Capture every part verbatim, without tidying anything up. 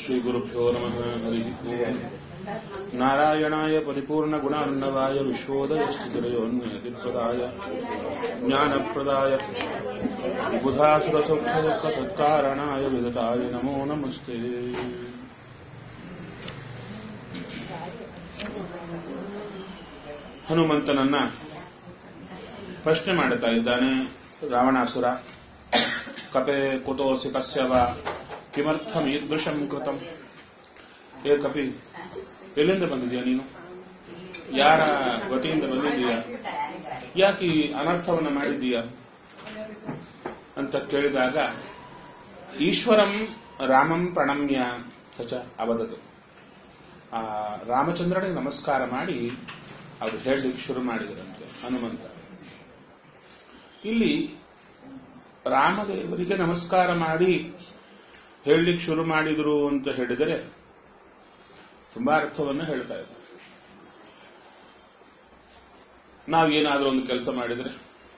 श्रीगुरुभ्यो नमः हरिः ओम् नारायणाय परिपूर्णगुणार्णवाय विश्वोदयस्थितिरयोन्यतिप्रदाय ज्ञानप्रदाय बुधासुरसौख्यदुःखसत्कारणाय विदताय नमो नमस्ते। ಹನುಮಂತನನ್ನ ಪ್ರಶ್ನೆ ಮಾಡುತ್ತಾ ಇದ್ದಾನೆ ರಾವಣಾಸುರ. ಕಪೆ ಕುತೋಸಿ ಕಸ್ಯವ ಕಿಮರ್ಥಂ ಈದೃಶಂ ಕೃತಂ. ಏ ಕಪಿ, ಎಲ್ಲಿಂದ ಬಂದಿದೀಯ ನೀನು? ಯಾರ ವತಿಯಿಂದ ಬಂದಿದೀಯ? ಯಾಕೆ ಈ ಅನರ್ಥವನ್ನು ಮಾಡಿದ್ದೀಯ ಅಂತ ಕೇಳಿದಾಗ ಈಶ್ವರಂ ರಾಮಂ ಪ್ರಣಮ್ಯ ಸಚ ಅವದತು. ಆ ರಾಮಚಂದ್ರನಿಗೆ ನಮಸ್ಕಾರ ಮಾಡಿ ಅವರು ಹೇಳಲಿಕ್ಕೆ ಶುರು ಮಾಡಿದರಂತೆ ಹನುಮಂತ. ಇಲ್ಲಿ ರಾಮದೇವರಿಗೆ ನಮಸ್ಕಾರ ಮಾಡಿ ಹೇಳಲಿಕ್ಕೆ ಶುರು ಮಾಡಿದ್ರು ಅಂತ ಹೇಳಿದರೆ ತುಂಬಾ ಅರ್ಥವನ್ನು ಹೇಳ್ತಾ ಇದ್ದಾರೆ. ನಾವೇನಾದ್ರೂ ಒಂದು ಕೆಲಸ ಮಾಡಿದ್ರೆ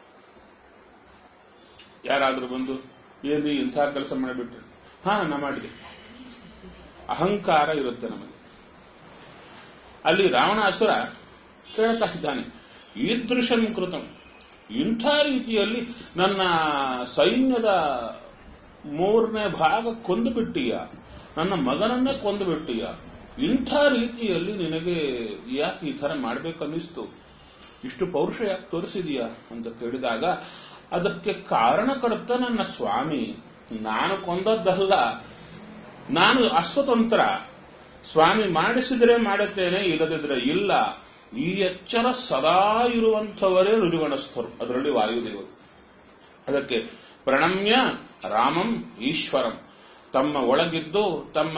ಯಾರಾದ್ರೂ ಬಂದು ಏನ್ರಿ ಇಂಥ ಕೆಲಸ ಮಾಡಿಬಿಟ್ರೆ, ಹಾ ನಾ ಮಾಡಿದೆ, ಅಹಂಕಾರ ಇರುತ್ತೆ ನಮಗೆ. ಅಲ್ಲಿ ರಾವಣಾಸುರ ಕೇಳ್ತಾ ಇದ್ದಾನೆ, ಈದೃಶಂ ಕೃತಂ, ಇಂಥ ರೀತಿಯಲ್ಲಿ ನನ್ನ ಸೈನ್ಯದ ಮೂರನೇ ಭಾಗ ಕೊಂದು ಬಿಟ್ಟೀಯ, ನನ್ನ ಮಗನನ್ನೇ ಕೊಂದು ಬಿಟ್ಟೀಯ, ಇಂಥ ರೀತಿಯಲ್ಲಿ ನಿನಗೆ ಯಾಕೆ ಈ ತರ ಮಾಡ್ಬೇಕನ್ನಿಸ್ತು, ಇಷ್ಟು ಪೌರುಷ ಯಾಕೆ ತೋರಿಸಿದೀಯ ಅಂತ ಕೇಳಿದಾಗ ಅದಕ್ಕೆ ಕಾರಣಕರ್ತ ನನ್ನ ಸ್ವಾಮಿ, ನಾನು ಕೊಂದದ್ದಲ್ಲ, ನಾನು ಅಸ್ವತಂತ್ರ, ಸ್ವಾಮಿ ಮಾಡಿಸಿದ್ರೆ ಮಾಡುತ್ತೇನೆ, ಇಲ್ಲದಿದ್ರೆ ಇಲ್ಲ. ಈ ಎಚ್ಚರ ಸದಾ ಇರುವಂಥವರೇ ಋಜುಗಣಸ್ಥರು, ಅದರಲ್ಲಿ ವಾಯುದೇವರು. ಅದಕ್ಕೆ ಪ್ರಣಮ್ಯ ರಾಮಂ ಈಶ್ವರಂ, ತಮ್ಮ ಒಳಗಿದ್ದು ತಮ್ಮ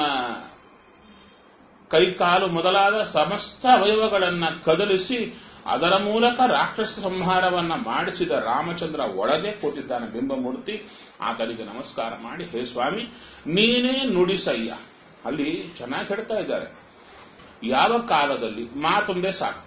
ಕೈಕಾಲು ಮೊದಲಾದ ಸಮಸ್ತ ಅವಯವಗಳನ್ನ ಕದಲಿಸಿ ಅದರ ಮೂಲಕ ರಾಕ್ಷಸ ಸಂಹಾರವನ್ನ ಮಾಡಿಸಿದ ರಾಮಚಂದ್ರ ಒಳಗೆ ಕೂತಿದ್ದಾನೆ ಬಿಂಬಮೂರ್ತಿ. ಆತನಿಗೆ ನಮಸ್ಕಾರ ಮಾಡಿ, ಹೇ ಸ್ವಾಮಿ ನೀನೇ ನುಡಿಸಯ್ಯ. ಅಲ್ಲಿ ಚೆನ್ನಾಗಿ ಹೇಳ್ತಾ ಇದ್ದಾರೆ, ಯಾವ ಕಾಲದಲ್ಲಿ ಮಾತೊಂದೇ ಸಾಕು,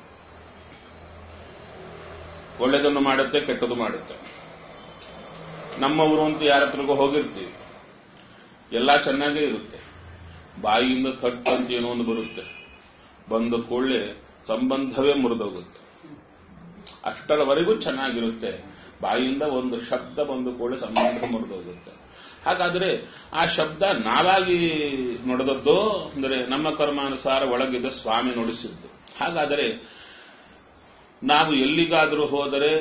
ಒಳ್ಳೆದನ್ನು ಮಾಡುತ್ತೆ ಕೆಟ್ಟದ್ದು ಮಾಡುತ್ತೆ. ನಮ್ಮವರು ಅಂತ ಯಾರ ಹತ್ರಗೂ ಹೋಗಿರ್ತೀವಿ, ಎಲ್ಲಾ ಚೆನ್ನಾಗೇ ಇರುತ್ತೆ, ಬಾಯಿಯಿಂದ ಥಟ್ ಅಂತ ಏನೋ ಒಂದು ಬರುತ್ತೆ, ಬಂದ ಕೂಡಲೇ ಸಂಬಂಧವೇ ಮುರಿದೋಗುತ್ತೆ. ಅಷ್ಟರವರೆಗೂ ಚೆನ್ನಾಗಿರುತ್ತೆ, ಬಾಯಿಯಿಂದ ಒಂದು ಶಬ್ದ ಬಂದ ಕೂಡಲೇ ಸಂಬಂಧ ಮುರಿದೋಗುತ್ತೆ. ಹಾಗಾದ್ರೆ ಆ ಶಬ್ದ ನಾವಾಗಿ ನುಡಿದದ್ದು ಅಂದರೆ ನಮ್ಮ ಕರ್ಮಾನುಸಾರ ಒಳಗಿದ್ದ ಸ್ವಾಮಿ ನುಡಿಸಿದ್ದು. ಹಾಗಾದರೆ ನಾವು ಎಲ್ಲಿಗಾದರೂ ಹೋದರೆ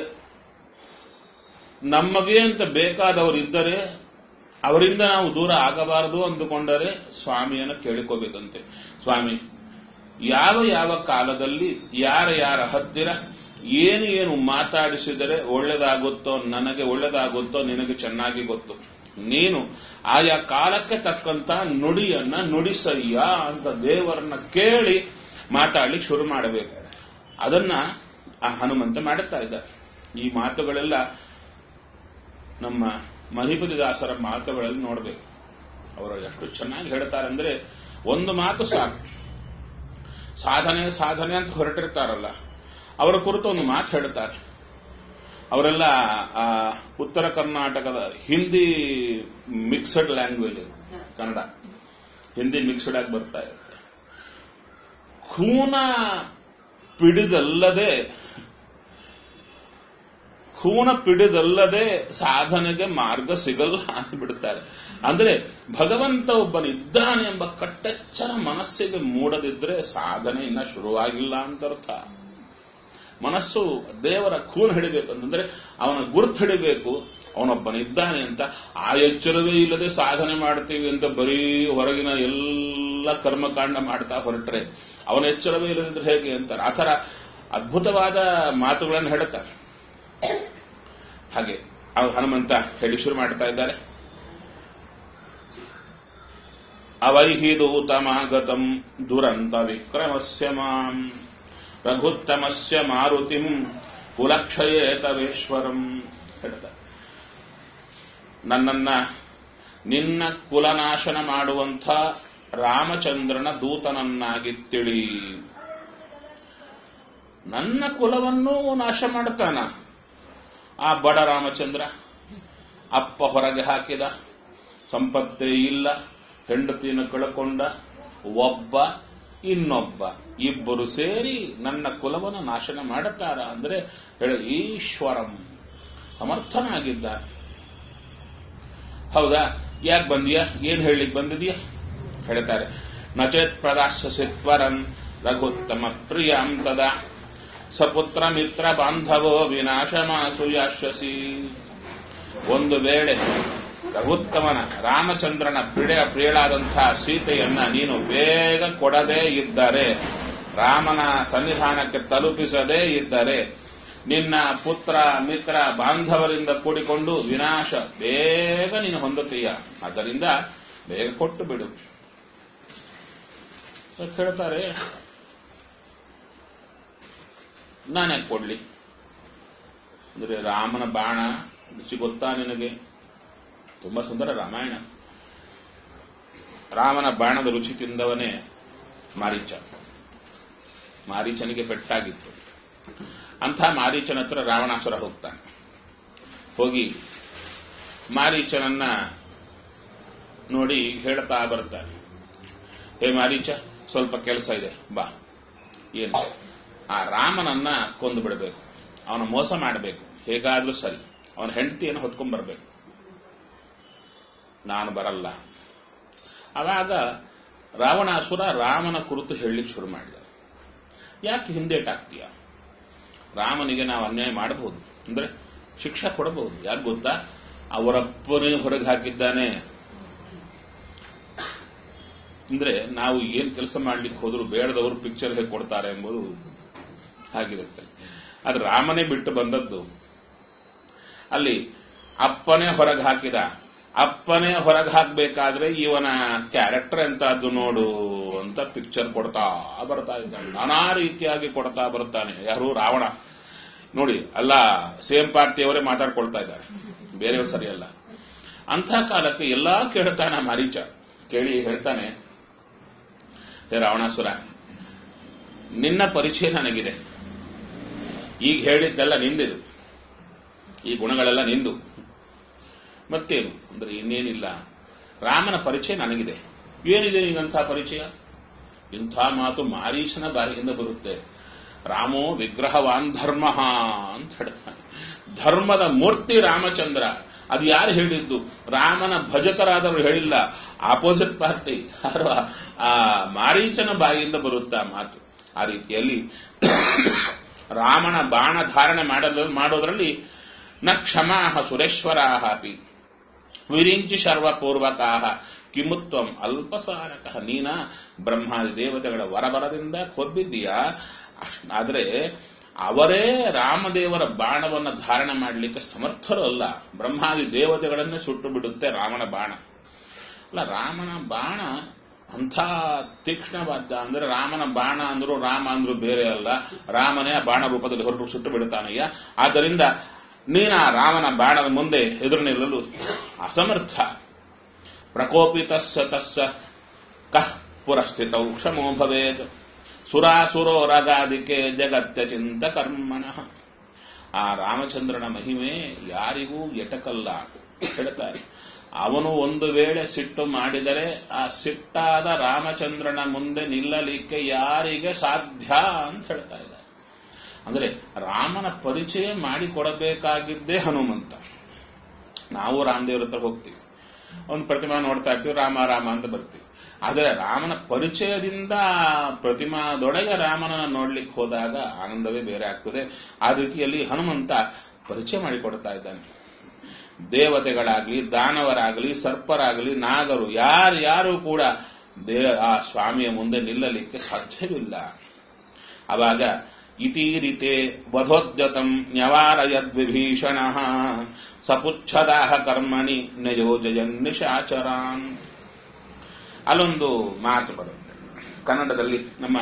ನಮಗೆ ಅಂತ ಬೇಕಾದವರಿದ್ದರೆ ಅವರಿಂದ ನಾವು ದೂರ ಆಗಬಾರದು ಅಂದುಕೊಂಡರೆ ಸ್ವಾಮಿಯನ್ನು ಕೇಳಿಕೋಬೇಕಂತೆ. ಸ್ವಾಮಿ ಯಾವ ಯಾವ ಕಾಲದಲ್ಲಿ ಯಾರ ಯಾರ ಹತ್ತಿರ ಏನು ಏನು ಮಾತಾಡಿಸಿದರೆ ಒಳ್ಳೆದಾಗುತ್ತೋ, ನನಗೆ ಒಳ್ಳೆದಾಗುತ್ತೋ ನಿನಗೆ ಚೆನ್ನಾಗಿ ಗೊತ್ತು. ನೀನು ಆಯಾ ಕಾಲಕ್ಕೆ ತಕ್ಕಂತ ನುಡಿಯನ್ನ ನುಡಿಸಯ್ಯ ಅಂತ ದೇವರನ್ನ ಕೇಳಿ ಮಾತಾಡ್ಲಿಕ್ಕೆ ಶುರು ಮಾಡಬೇಕು. ಅದನ್ನ ಆ ಹನುಮಂತ ಮಾಡುತ್ತಾ ಇದ್ದಾರೆ. ಈ ಮಾತುಗಳೆಲ್ಲ ನಮ್ಮ ಮಹಿಪತಿದಾಸರ ಮಾತುಗಳಲ್ಲಿ ನೋಡಬೇಕು. ಅವರು ಎಷ್ಟು ಚೆನ್ನಾಗಿ ಹೇಳ್ತಾರೆ ಅಂದ್ರೆ, ಒಂದು ಮಾತು ಸಾಕು. ಸಾಧನೆ ಸಾಧನೆ ಅಂತ ಹೊರಟಿರ್ತಾರಲ್ಲ, ಅವರ ಕುರಿತು ಒಂದು ಮಾತು ಹೇಳ್ತಾರೆ. ಅವರೆಲ್ಲ ಆ ಉತ್ತರ ಕರ್ನಾಟಕದ Hindi mixed language, Kannada Hindi mixed ಆಗಿ ಬರ್ತಾ ಇರುತ್ತೆ. ಖೂನ ಪಿಡಿದಲ್ಲದೆ ಖೂನ ಪಿಡಿದಲ್ಲದೆ ಸಾಧನೆಗೆ ಮಾರ್ಗ ಸಿಗಲ್ಲ ಅಂದ್ಬಿಡ್ತಾರೆ. ಅಂದ್ರೆ ಭಗವಂತ ಒಬ್ಬನಿದ್ದಾನೆ ಎಂಬ ಕಟ್ಟೆಚ್ಚರ ಮನಸ್ಸಿಗೆ ಮೂಡದಿದ್ರೆ ಸಾಧನೆ ಇನ್ನ ಶುರುವಾಗಿಲ್ಲ ಅಂತ ಅರ್ಥ. ಮನಸ್ಸು ದೇವರ ಖೂನ್ ಹಿಡಿಬೇಕಂತಂದ್ರೆ ಅವನ ಗುರುತು ಹಿಡಿಬೇಕು, ಅವನೊಬ್ಬನಿದ್ದಾನೆ ಅಂತ. ಆ ಎಚ್ಚರವೇ ಇಲ್ಲದೆ ಸಾಧನೆ ಮಾಡ್ತೀವಿ ಅಂತ ಬರೀ ಹೊರಗಿನ ಎಲ್ಲ ಕರ್ಮಕಾಂಡ ಮಾಡ್ತಾ ಹೊರಟ್ರೆ ಅವನ ಎಚ್ಚರವೇ ಇಲ್ಲದಿದ್ರೆ ಹೇಗೆ ಅಂತಾರೆ. ಆ ಥರ ಅದ್ಭುತವಾದ ಮಾತುಗಳನ್ನು ಹೇಳುತ್ತಾರೆ. ಹಾಗೆ ಹನುಮಂತ ಹೇಳಿ ಶುರು ಮಾಡ್ತಾ ಇದ್ದಾರೆ. ಅವೈಹಿ ದೂತಮಾಗತಂ ದುರಂತ ವಿಕ್ರಮಸ್ಯ ಮಾಂ ರಘುತ್ತಮಸ್ಯ ಮಾರುತಿಂ ಕುಲಕ್ಷಯೇತವೇಶ್ವರಂ ಹೇಳ್ತಾರೆ. ನನ್ನನ್ನ ನಿನ್ನ ಕುಲನಾಶನ ಮಾಡುವಂಥ ರಾಮಚಂದ್ರನ ದೂತನನ್ನಾಗಿ ತಿಳಿ. ನನ್ನ ಕುಲವನ್ನು ನಾಶ ಮಾಡ್ತಾನ ಆ ಬಡ ರಾಮಚಂದ್ರ. ಅಪ್ಪ ಹೊರಗೆ ಹಾಕಿದ, ಸಂಪತ್ತೇ ಇಲ್ಲ, ಹೆಂಡತಿಯನ್ನು ಕಳಕೊಂಡ ಒಬ್ಬ ಇನ್ನೊಬ್ಬ ಇಬ್ಬರು ಸೇರಿ ನನ್ನ ಕುಲವನ್ನು ನಾಶನ ಮಾಡುತ್ತಾರ ಅಂದ್ರೆ ಹೇಳ ಈಶ್ವರಂ ಸಮರ್ಥನಾಗಿದ್ದಾನೆ. ಹೌದಾ, ಯಾಕೆ ಬಂದಿಯಾ, ಏನ್ ಹೇಳಲಿಕ್ಕೆ ಬಂದಿದೀಯಾ ಹೇಳ್ತಾರೆ. ನಚೇತ್ ಪ್ರದಾಶ್ಯಸಿತ್ವರನ್ ರಘುತ್ತಮ ಪ್ರಿಯಾಂ ತದಾ ಸಪುತ್ರ ಮಿತ್ರ ಬಾಂಧವೋ ವಿನಾಶಮಾಸು ಯಾಶ್ಯಸಿ. ಒಂದು ವೇಳೆ ರಘುತ್ತಮನ ರಾಮಚಂದ್ರನ ಪ್ರಿಯ ಪ್ರಿಯಳಾದಂತಹ ಸೀತೆಯನ್ನ ನೀನು ಬೇಗ ಕೊಡದೇ ಇದ್ದರೆ, ರಾಮನ ಸನ್ನಿಧಾನಕ್ಕೆ ತಲುಪಿಸದೇ ಇದ್ದರೆ, ನಿನ್ನ ಪುತ್ರ ಮಿತ್ರ ಬಾಂಧವರಿಂದ ಕೂಡಿಕೊಂಡು ವಿನಾಶ ಬೇಗ ನೀನು ಹೊಂದುತ್ತೀಯ. ಆದ್ದರಿಂದ ಬೇಗ ಕೊಟ್ಟು ಬಿಡು ಹೇಳ್ತಾರೆ. ನಾನ್ಯಾಕೆ ಕೊಡ್ಲಿ ಅಂದ್ರೆ ರಾಮನ ಬಾಣ ರುಚಿ ಗೊತ್ತಾ ನಿನಗೆ? ತುಂಬಾ ಸುಂದರ ರಾಮಾಯಣ. ರಾಮನ ಬಾಣದ ರುಚಿ ತಿಂದವನೇ ಮಾರೀಚ. ಮಾರೀಚನಿಗೆ ಪೆಟ್ಟಾಗಿತ್ತು. ಅಂಥ ಮಾರೀಚನ ಹತ್ರ ರಾವಣಾಸುರ ಹೋಗ್ತಾನೆ. ಹೋಗಿ ಮಾರೀಚನನ್ನ ನೋಡಿ ಹೇಳ್ತಾ ಬರ್ತಾನೆ, ಹೇ ಮಾರೀಚ, ಸ್ವಲ್ಪ ಕೆಲಸ ಇದೆ, ಬಾ. ಏನು? ಆ ರಾಮನನ್ನ ಕೊಂದು ಬಿಡಬೇಕು, ಅವನ ಮೋಸ ಮಾಡಬೇಕು, ಹೇಗಾದ್ರೂ ಸರಿ, ಅವನ ಹೆಂಡತಿಯನ್ನು ಹೊತ್ಕೊಂಡ್ ಬರಬೇಕು. ನಾನು ಬರಲ್ಲ. ಆವಾಗ ರಾವಣಾಸುರ ರಾಮನ ಕುರಿತು ಹೇಳಲಿಕ್ಕೆ ಶುರು ಮಾಡಿದ. ಯಾಕೆ ಹಿಂದೇಟಾಗ್ತೀಯ? ರಾಮನಿಗೆ ನಾವು ಅನ್ಯಾಯ ಮಾಡಬಹುದು, ಅಂದ್ರೆ ಶಿಕ್ಷೆ ಕೊಡಬಹುದು. ಯಾಕೆ ಗೊತ್ತಾ? ಅವರಪ್ಪನೇ ಹೊರಗೆ ಹಾಕಿದ್ದಾನೆ. ಅಂದ್ರೆ ನಾವು ಏನ್ ಕೆಲಸ ಮಾಡ್ಲಿಕ್ಕೆ ಹೋದ್ರು ಬೇಡದವರು ಪಿಕ್ಚರ್ ಹೇಗೆ ಕೊಡ್ತಾರೆ ಎಂಬುದು ಹಾಗಿರುತ್ತೆ. ಅದು ರಾಮನೇ ಬಿಟ್ಟು ಬಂದದ್ದು. ಅಲ್ಲಿ ಅಪ್ಪನೇ ಹೊರಗೆ ಹಾಕಿದ. ಅಪ್ಪನೇ ಹೊರಗೆ ಹಾಕಬೇಕಾದ್ರೆ ಇವನ ಕ್ಯಾರೆಕ್ಟರ್ ಎಂತದ್ದು ನೋಡು ಅಂತ ಪಿಕ್ಚರ್ ಕೊಡ್ತಾ ಬರ್ತಾ ಇದ್ದಾನೆ. ನಾನಾ ರೀತಿಯಾಗಿ ಕೊಡ್ತಾ ಬರ್ತಾನೆ. ಯಾರು? ರಾವಣ. ನೋಡಿ, ಅಲ್ಲ, ಸೇಮ್ ಪಾರ್ಟಿಯವರೇ ಮಾತಾಡ್ಕೊಳ್ತಾ ಇದ್ದಾರೆ, ಬೇರೆಯವರು ಸರಿಯಲ್ಲ. ಅಂಥ ಕಾಲಕ್ಕೆ ಎಲ್ಲಾ ಕೇಳ್ತಾನೆ ಮಾರೀಚ. ಕೇಳಿ ಹೇಳ್ತಾನೆ, ಹೇ ರಾವಣಾಸುರ, ನಿನ್ನ ಪರಿಚಯ ನನಗಿದೆ. ಈಗ ಹೇಳಿದ್ದೆಲ್ಲ ನಿಂದಿದು, ಈ ಗುಣಗಳೆಲ್ಲ ನಿಂದು. ಮತ್ತೇನು ಅಂದ್ರೆ ಇನ್ನೇನಿಲ್ಲ, ರಾಮನ ಪರಿಚಯ ನನಗಿದೆ. ಏನಿದೆ ನಿನ್ನಂಥ ಪರಿಚಯ? ಇಂಥ ಮಾತು ಮಾರೀಚನ ಬಾಯಿಯಿಂದ ಬರುತ್ತೆ. ರಾಮೋ ವಿಗ್ರಹವಾನ್ ಧರ್ಮ ಅಂತ ಹೇಳ್ತಾನೆ. ಧರ್ಮದ ಮೂರ್ತಿ ರಾಮಚಂದ್ರ. ಅದು ಯಾರು ಹೇಳಿದ್ದು? ರಾಮನ ಭಜಕರಾದವರು ಹೇಳಿಲ್ಲ, ಆಪೋಸಿಟ್ ಪಾರ್ಟಿ ಯಾರು ಆ ಮಾರೀಚನ ಬಾಯಿಯಿಂದ ಬರುತ್ತಾ ಮಾತು. ಆ ರೀತಿಯಲ್ಲಿ ರಾಮನ ಬಾಣ ಧಾರಣೆ ಮಾಡೋದ್ರಲ್ಲಿ ನ ಕ್ಷಮಾಹ ಸುರೇಶ್ವರಾಹ ಅಪಿ ವಿರಿಂಚಿ ಶರ್ವಪೂರ್ವಕಾಹ ಕಿಮುತ್ವಂ ಅಲ್ಪಸಾರಕಃ. ನೀನ ಬ್ರಹ್ಮಾದಿ ದೇವತೆಗಳ ವರಬರದಿಂದ ಕೊಬ್ಬಿದ್ದೀಯಾ. ಆದ್ರೆ ಅವರೇ ರಾಮದೇವರ ಬಾಣವನ್ನು ಧಾರಣೆ ಮಾಡಲಿಕ್ಕೆ ಸಮರ್ಥರು ಅಲ್ಲ. ಬ್ರಹ್ಮಾದಿ ದೇವತೆಗಳನ್ನೇ ಸುಟ್ಟು ಬಿಡುತ್ತೆ ರಾಮನ ಬಾಣ. ಅಲ್ಲ, ರಾಮನ ಬಾಣ ಅಂಥ ತೀಕ್ಷ್ಣವಾದ. ಅಂದ್ರೆ ರಾಮನ ಬಾಣ ಅಂದ್ರು ರಾಮ ಅಂದ್ರು ಬೇರೆ ಅಲ್ಲ, ರಾಮನೇ ಆ ಬಾಣ ರೂಪದಲ್ಲಿ ಹೊರಟು ಸುಟ್ಟು ಬಿಡುತ್ತಾನಯ್ಯ. ಆದ್ದರಿಂದ ನೀನ ರಾಮನ ಬಾಣದ ಮುಂದೆ ಎದುರು ನಿಲ್ಲಲು ಅಸಮರ್ಥ. ಪ್ರಕೋಪಿತಸ್ಸ ತಸ್ಸ ಕಃ ಪುರಸ್ಥಿತೌ ಕ್ಷಮೋ ಭವೇತ್ ಸುರಾಸುರೋ ರಗಾದಿಕೆ ಜಗತ್ಯ ಚಿಂತ ಕರ್ಮಣಃ. ಆ ರಾಮಚಂದ್ರನ ಮಹಿಮೆ ಯಾರಿಗೂ ಎಟಕಲ್ಲ ಹೇಳ್ತಾರೆ. ಅವನು ಒಂದು ವೇಳೆ ಸಿಟ್ಟು ಮಾಡಿದರೆ ಆ ಸಿಟ್ಟಾದ ರಾಮಚಂದ್ರನ ಮುಂದೆ ನಿಲ್ಲಲಿಕ್ಕೆ ಯಾರಿಗೆ ಸಾಧ್ಯ ಅಂತ ಹೇಳ್ತಾ ಇದ್ದಾರೆ. ಅಂದ್ರೆ ರಾಮನ ಪರಿಚಯ ಮಾಡಿಕೊಡಬೇಕಾಗಿದ್ದೇ ಹನುಮಂತ. ನಾವು ರಾಮದೇವ್ರ ಹತ್ರ ಹೋಗ್ತೀವಿ, ಒಂದು ಪ್ರತಿಮಾ ನೋಡ್ತಾ ಇರ್ತೀವಿ, ರಾಮ ರಾಮ ಅಂತ ಬರ್ತೀವಿ. ಆದರೆ ರಾಮನ ಪರಿಚಯದಿಂದ ಪ್ರತಿಮಾದೊಳಗೆ ರಾಮನನ್ನ ನೋಡ್ಲಿಕ್ಕೆ ಹೋದಾಗ ಆನಂದವೇ ಬೇರೆ ಆಗ್ತದೆ. ಆ ರೀತಿಯಲ್ಲಿ ಹನುಮಂತ ಪರಿಚಯ ಮಾಡಿಕೊಡ್ತಾ ಇದ್ದಾನೆ. ದೇವತೆಗಳಾಗಲಿ, ದಾನವರಾಗಲಿ, ಸರ್ಪರಾಗಲಿ, ನಾಗರು ಯಾರ್ಯಾರು ಕೂಡ ದೇ ಆ ಸ್ವಾಮಿಯ ಮುಂದೆ ನಿಲ್ಲಲಿಕ್ಕೆ ಸಾಧ್ಯವಿಲ್ಲ. ಅವಾಗ ಇತೀರಿತೆ ವಧೋದ್ಯತಂ ನ್ಯವಾರಯದ್ವಿಭೀಷಣ ಸಪುಚ್ಛದಾಹ ಕರ್ಮಣಿ ನಯೋಜಯನ್ ನಿಶಾಚರಾನ್. ಅಲ್ಲೊಂದು ಮಾತು ಬರುತ್ತೆ ಕನ್ನಡದಲ್ಲಿ. ನಮ್ಮ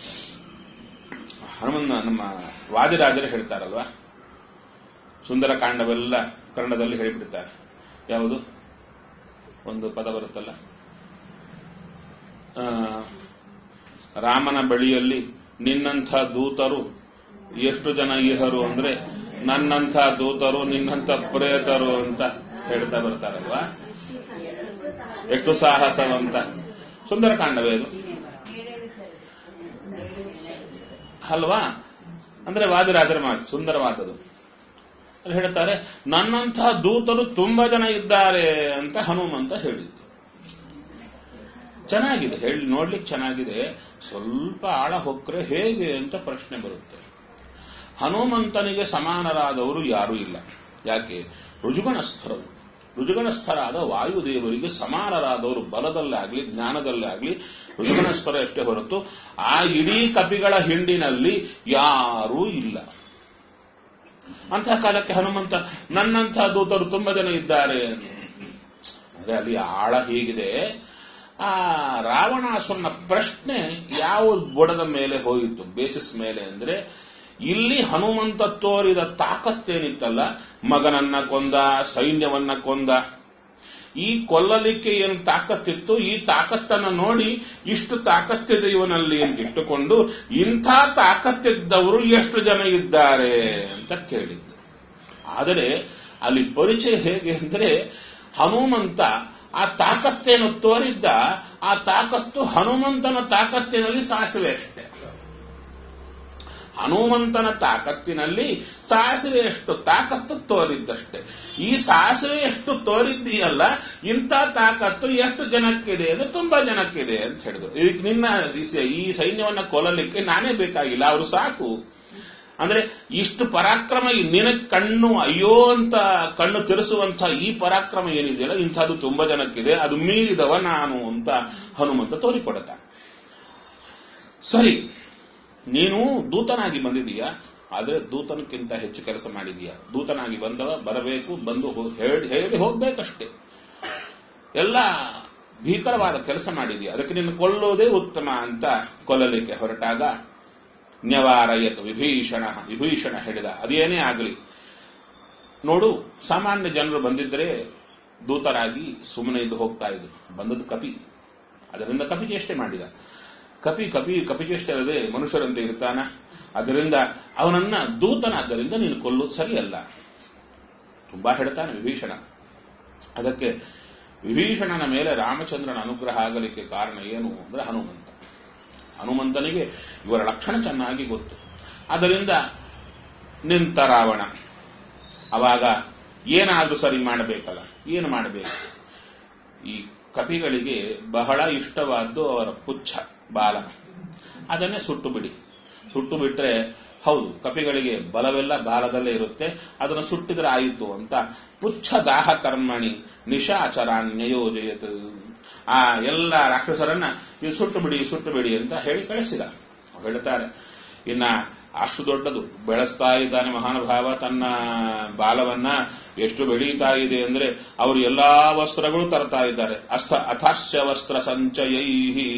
ಹನುಮನ್ನ ನಮ್ಮ ವಾದಿರಾಜರು ಹೇಳ್ತಾರಲ್ವಾ, ಸುಂದರಕಾಂಡವೆಲ್ಲ ಕನ್ನಡದಲ್ಲಿ ಹೇಳಿಬಿಡ್ತಾರೆ. ಯಾವುದು ಒಂದು ಪದ ಬರುತ್ತಲ್ಲ, ರಾಮನ ಬಳಿಯಲ್ಲಿ ನಿನ್ನಂಥ ದೂತರು ಎಷ್ಟು ಜನ ಇಹರು ಅಂದ್ರೆ ನನ್ನಂಥ ದೂತರು ನಿನ್ನಂಥ ಪ್ರೇತರು ಅಂತ ಹೇಳ್ತಾ ಬರ್ತಾರಲ್ವಾ. ಎಷ್ಟು ಸಾಹಸವಂತ. ಸುಂದರಕಾಂಡವೇ ಅದು ಅಲ್ವಾ? ಅಂದ್ರೆ ವಾದಿರಾಜರ ಮಾತು ಸುಂದರವಾದದು. ಅಲ್ಲಿ ಹೇಳ್ತಾರೆ, ನನ್ನಂತಹ ದೂತರು ತುಂಬಾ ಜನ ಇದ್ದಾರೆ ಅಂತ ಹನುಮಂತ ಹೇಳಿದ್ದು. ಚೆನ್ನಾಗಿದೆ, ಹೇಳಿ ನೋಡ್ಲಿಕ್ಕೆ ಚೆನ್ನಾಗಿದೆ. ಸ್ವಲ್ಪ ಆಳ ಹೊಕ್ಕರೆ ಹೇಗೆ ಅಂತ ಪ್ರಶ್ನೆ ಬರುತ್ತೆ. ಹನುಮಂತನಿಗೆ ಸಮಾನರಾದವರು ಯಾರೂ ಇಲ್ಲ. ಯಾಕೆ? ಋಜುಗಣಸ್ಥರರು. ಋಜುಗಣಸ್ಥರಾದ ವಾಯುದೇವರಿಗೆ ಸಮಾನರಾದವರು ಬಲದಲ್ಲೇ ಆಗಲಿ ಜ್ಞಾನದಲ್ಲೇ ಆಗಲಿ ಋಜುಗಣಸ್ಥರ ಅಷ್ಟೇ ಹೊರತು ಆ ಇಡೀ ಕಪಿಗಳ ಹಿಂಡಿನಲ್ಲಿ ಯಾರೂ ಇಲ್ಲ. ಅಂತಹ ಕಾಲಕ್ಕೆ ಹನುಮಂತ ನನ್ನಂತಹ ದೂತರು ತುಂಬಾ ಜನ ಇದ್ದಾರೆ ಅಂದ್ರೆ ಅಲ್ಲಿ ಆಳ ಹೀಗಿದೆ. ಆ ರಾವಣಾಸುರನ ಪ್ರಶ್ನೆ ಯಾವ ಬುಡದ ಮೇಲೆ ಹೋಯಿತು, ಬೇಸಿಸ್ ಮೇಲೆ ಅಂದ್ರೆ ಇಲ್ಲಿ ಹನುಮಂತ ತೋರಿದ ತಾಕತ್ತೇನಿತ್ತಲ್ಲ, ಮಗನನ್ನ ಕೊಂದ, ಸೈನ್ಯವನ್ನ ಕೊಂದ, ಈ ಕೊಲ್ಲಲಿಕ್ಕೆ ಏನು ತಾಕತ್ತಿತ್ತು, ಈ ತಾಕತ್ತನ್ನು ನೋಡಿ ಇಷ್ಟು ತಾಕತ್ತಿದೆ ಇವನಲ್ಲಿ ಅಂತ ಇಟ್ಟುಕೊಂಡು ಇಂಥ ತಾಕತ್ತಿದ್ದವರು ಎಷ್ಟು ಜನ ಇದ್ದಾರೆ ಅಂತ ಕೇಳಿದ್ದು. ಆದರೆ ಅಲ್ಲಿ ಪರಿಚಯ ಹೇಗೆ ಅಂದರೆ ಹನುಮಂತ ಆ ತಾಕತ್ತೇನು ತೋರಿದ್ದ, ಆ ತಾಕತ್ತು ಹನುಮಂತನ ತಾಕತ್ತಿನಲ್ಲಿ ಸಾಸಿವೆ ಅಷ್ಟೇ. ಹನುಮಂತನ ತಾಕತ್ತಿನಲ್ಲಿ ಸಾಸಿವೆ ಎಷ್ಟು ತಾಕತ್ತು ತೋರಿದ್ದಷ್ಟೇ. ಈ ಸಾಸಿವೆ ಎಷ್ಟು ತೋರಿದ್ದೀಯಲ್ಲ, ಇಂಥ ತಾಕತ್ತು ಎಷ್ಟು ಜನಕ್ಕಿದೆ ಅಂದ್ರೆ ತುಂಬಾ ಜನಕ್ಕಿದೆ ಅಂತ ಹೇಳಿದ್ರು. ಇದಕ್ಕೆ ನಿನ್ನ ಈ ಸೈನ್ಯವನ್ನ ಕೊಲ್ಲಲಿಕ್ಕೆ ನಾನೇ ಬೇಕಾಗಿಲ್ಲ, ಅವರು ಸಾಕು. ಅಂದ್ರೆ ಇಷ್ಟು ಪರಾಕ್ರಮ ನಿನ ಕಣ್ಣು ಅಯ್ಯೋ ಅಂತ ಕಣ್ಣು ತಿರುಸುವಂತ ಈ ಪರಾಕ್ರಮ ಏನಿದೆಯಲ್ಲ, ಇಂಥದ್ದು ತುಂಬಾ ಜನಕ್ಕಿದೆ, ಅದು ಮೀರಿದವ ನಾನು ಅಂತ ಹನುಮಂತ ತೋರಿಕೊಡುತ್ತಾನೆ. ಸರಿ, ನೀನು ದೂತನಾಗಿ ಬಂದಿದೀಯಾ, ಆದ್ರೆ ದೂತನಕ್ಕಿಂತ ಹೆಚ್ಚು ಕೆಲಸ ಮಾಡಿದೀಯಾ. ದೂತನಾಗಿ ಬಂದವ ಬರಬೇಕು, ಬಂದು ಹೇಳಿ ಹೇಳಿ ಹೋಗ್ಬೇಕಷ್ಟೇ. ಎಲ್ಲ ಭೀಕರವಾದ ಕೆಲಸ ಮಾಡಿದೀಯ, ಅದಕ್ಕೆ ನಿನ್ನ ಕೊಲ್ಲೋದೇ ಉತ್ತಮ ಅಂತ ಕೊಲ್ಲಲಿಕ್ಕೆ ಹೊರಟಾಗ ನ್ಯವಾರಯತ್ ವಿಭೀಷಣ ವಿಭೀಷಣ ಹೇಳಿದ, ಅದೇನೇ ಆಗಲಿ ನೋಡು, ಸಾಮಾನ್ಯ ಜನರು ಬಂದಿದ್ರೆ ದೂತರಾಗಿ ಸುಮ್ಮನೆ ಇದ್ದು ಹೋಗ್ತಾ ಇದ್ರು. ಬಂದದ್ದು ಕಪಿ, ಅದರಿಂದ ಕಪಿಚೇಷ್ಟೆ ಮಾಡಿದ. ಕಪಿ ಕಪಿ ಕಪಿಚೇಷ್ಟೆ ಅಲ್ಲದೆ ಮನುಷ್ಯರಂತೆ ಇರ್ತಾನ, ಅದರಿಂದ ಅವನನ್ನ ದೂತನಾದ್ದರಿಂದ ನೀನು ಕೊಲ್ಲು ಸರಿಯಲ್ಲ ತುಂಬಾ ಹೇಳ್ತಾನೆ ವಿಭೀಷಣ. ಅದಕ್ಕೆ ವಿಭೀಷಣನ ಮೇಲೆ ರಾಮಚಂದ್ರನ ಅನುಗ್ರಹ ಆಗಲಿಕ್ಕೆ ಕಾರಣ ಏನು ಅಂದ್ರೆ ಹನುಮಂತ. ಹನುಮಂತನಿಗೆ ಇವರ ಲಕ್ಷಣ ಚೆನ್ನಾಗಿ ಗೊತ್ತು. ಅದರಿಂದ ನಿಂತ ರಾವಣ ಅವಾಗ ಏನಾದ್ರೂ ಸರಿ ಮಾಡಬೇಕಲ್ಲ, ಏನು ಮಾಡಬೇಕು? ಈ ಕಪಿಗಳಿಗೆ ಬಹಳ ಇಷ್ಟವಾದ್ದು ಅವರ ಪುಚ್ಛ ಬಾಲ, ಅದನ್ನೇ ಸುಟ್ಟು ಬಿಡಿ. ಸುಟ್ಟು ಬಿಟ್ರೆ ಹೌದು, ಕಪಿಗಳಿಗೆ ಬಲವೆಲ್ಲ ಬಾಲದಲ್ಲೇ ಇರುತ್ತೆ, ಅದನ್ನು ಸುಟ್ಟಿದ್ರೆ ಆಯಿತು ಅಂತ ಪುಚ್ಛ ದಾಹ ಕರ್ಮಣಿ ನಿಶಾಚರಾನ್ಯಯೋಜಯತ್, ಆ ಎಲ್ಲ ರಾಕ್ಷಸರನ್ನ ಇದು ಸುಟ್ಟು ಬಿಡಿ ಸುಟ್ಟು ಬಿಡಿ ಅಂತ ಹೇಳಿ ಕಳಿಸಿದ. ಹೇಳ್ತಾರೆ, ಇನ್ನ ಅಷ್ಟು ದೊಡ್ಡದು ಬೆಳೆಸ್ತಾ ಇದ್ದಾನೆ ಮಹಾನುಭಾವ, ತನ್ನ ಬಾಲವನ್ನ ಎಷ್ಟು ಬೆಳೀತಾ ಇದೆ ಅಂದ್ರೆ ಅವರು ಎಲ್ಲಾ ವಸ್ತ್ರಗಳು ತರ್ತಾ ಇದ್ದಾರೆ. ಅಸ್ಥ ಅಥಾಶ್ಚ ವಸ್ತ್ರ ಸಂಚಯೈ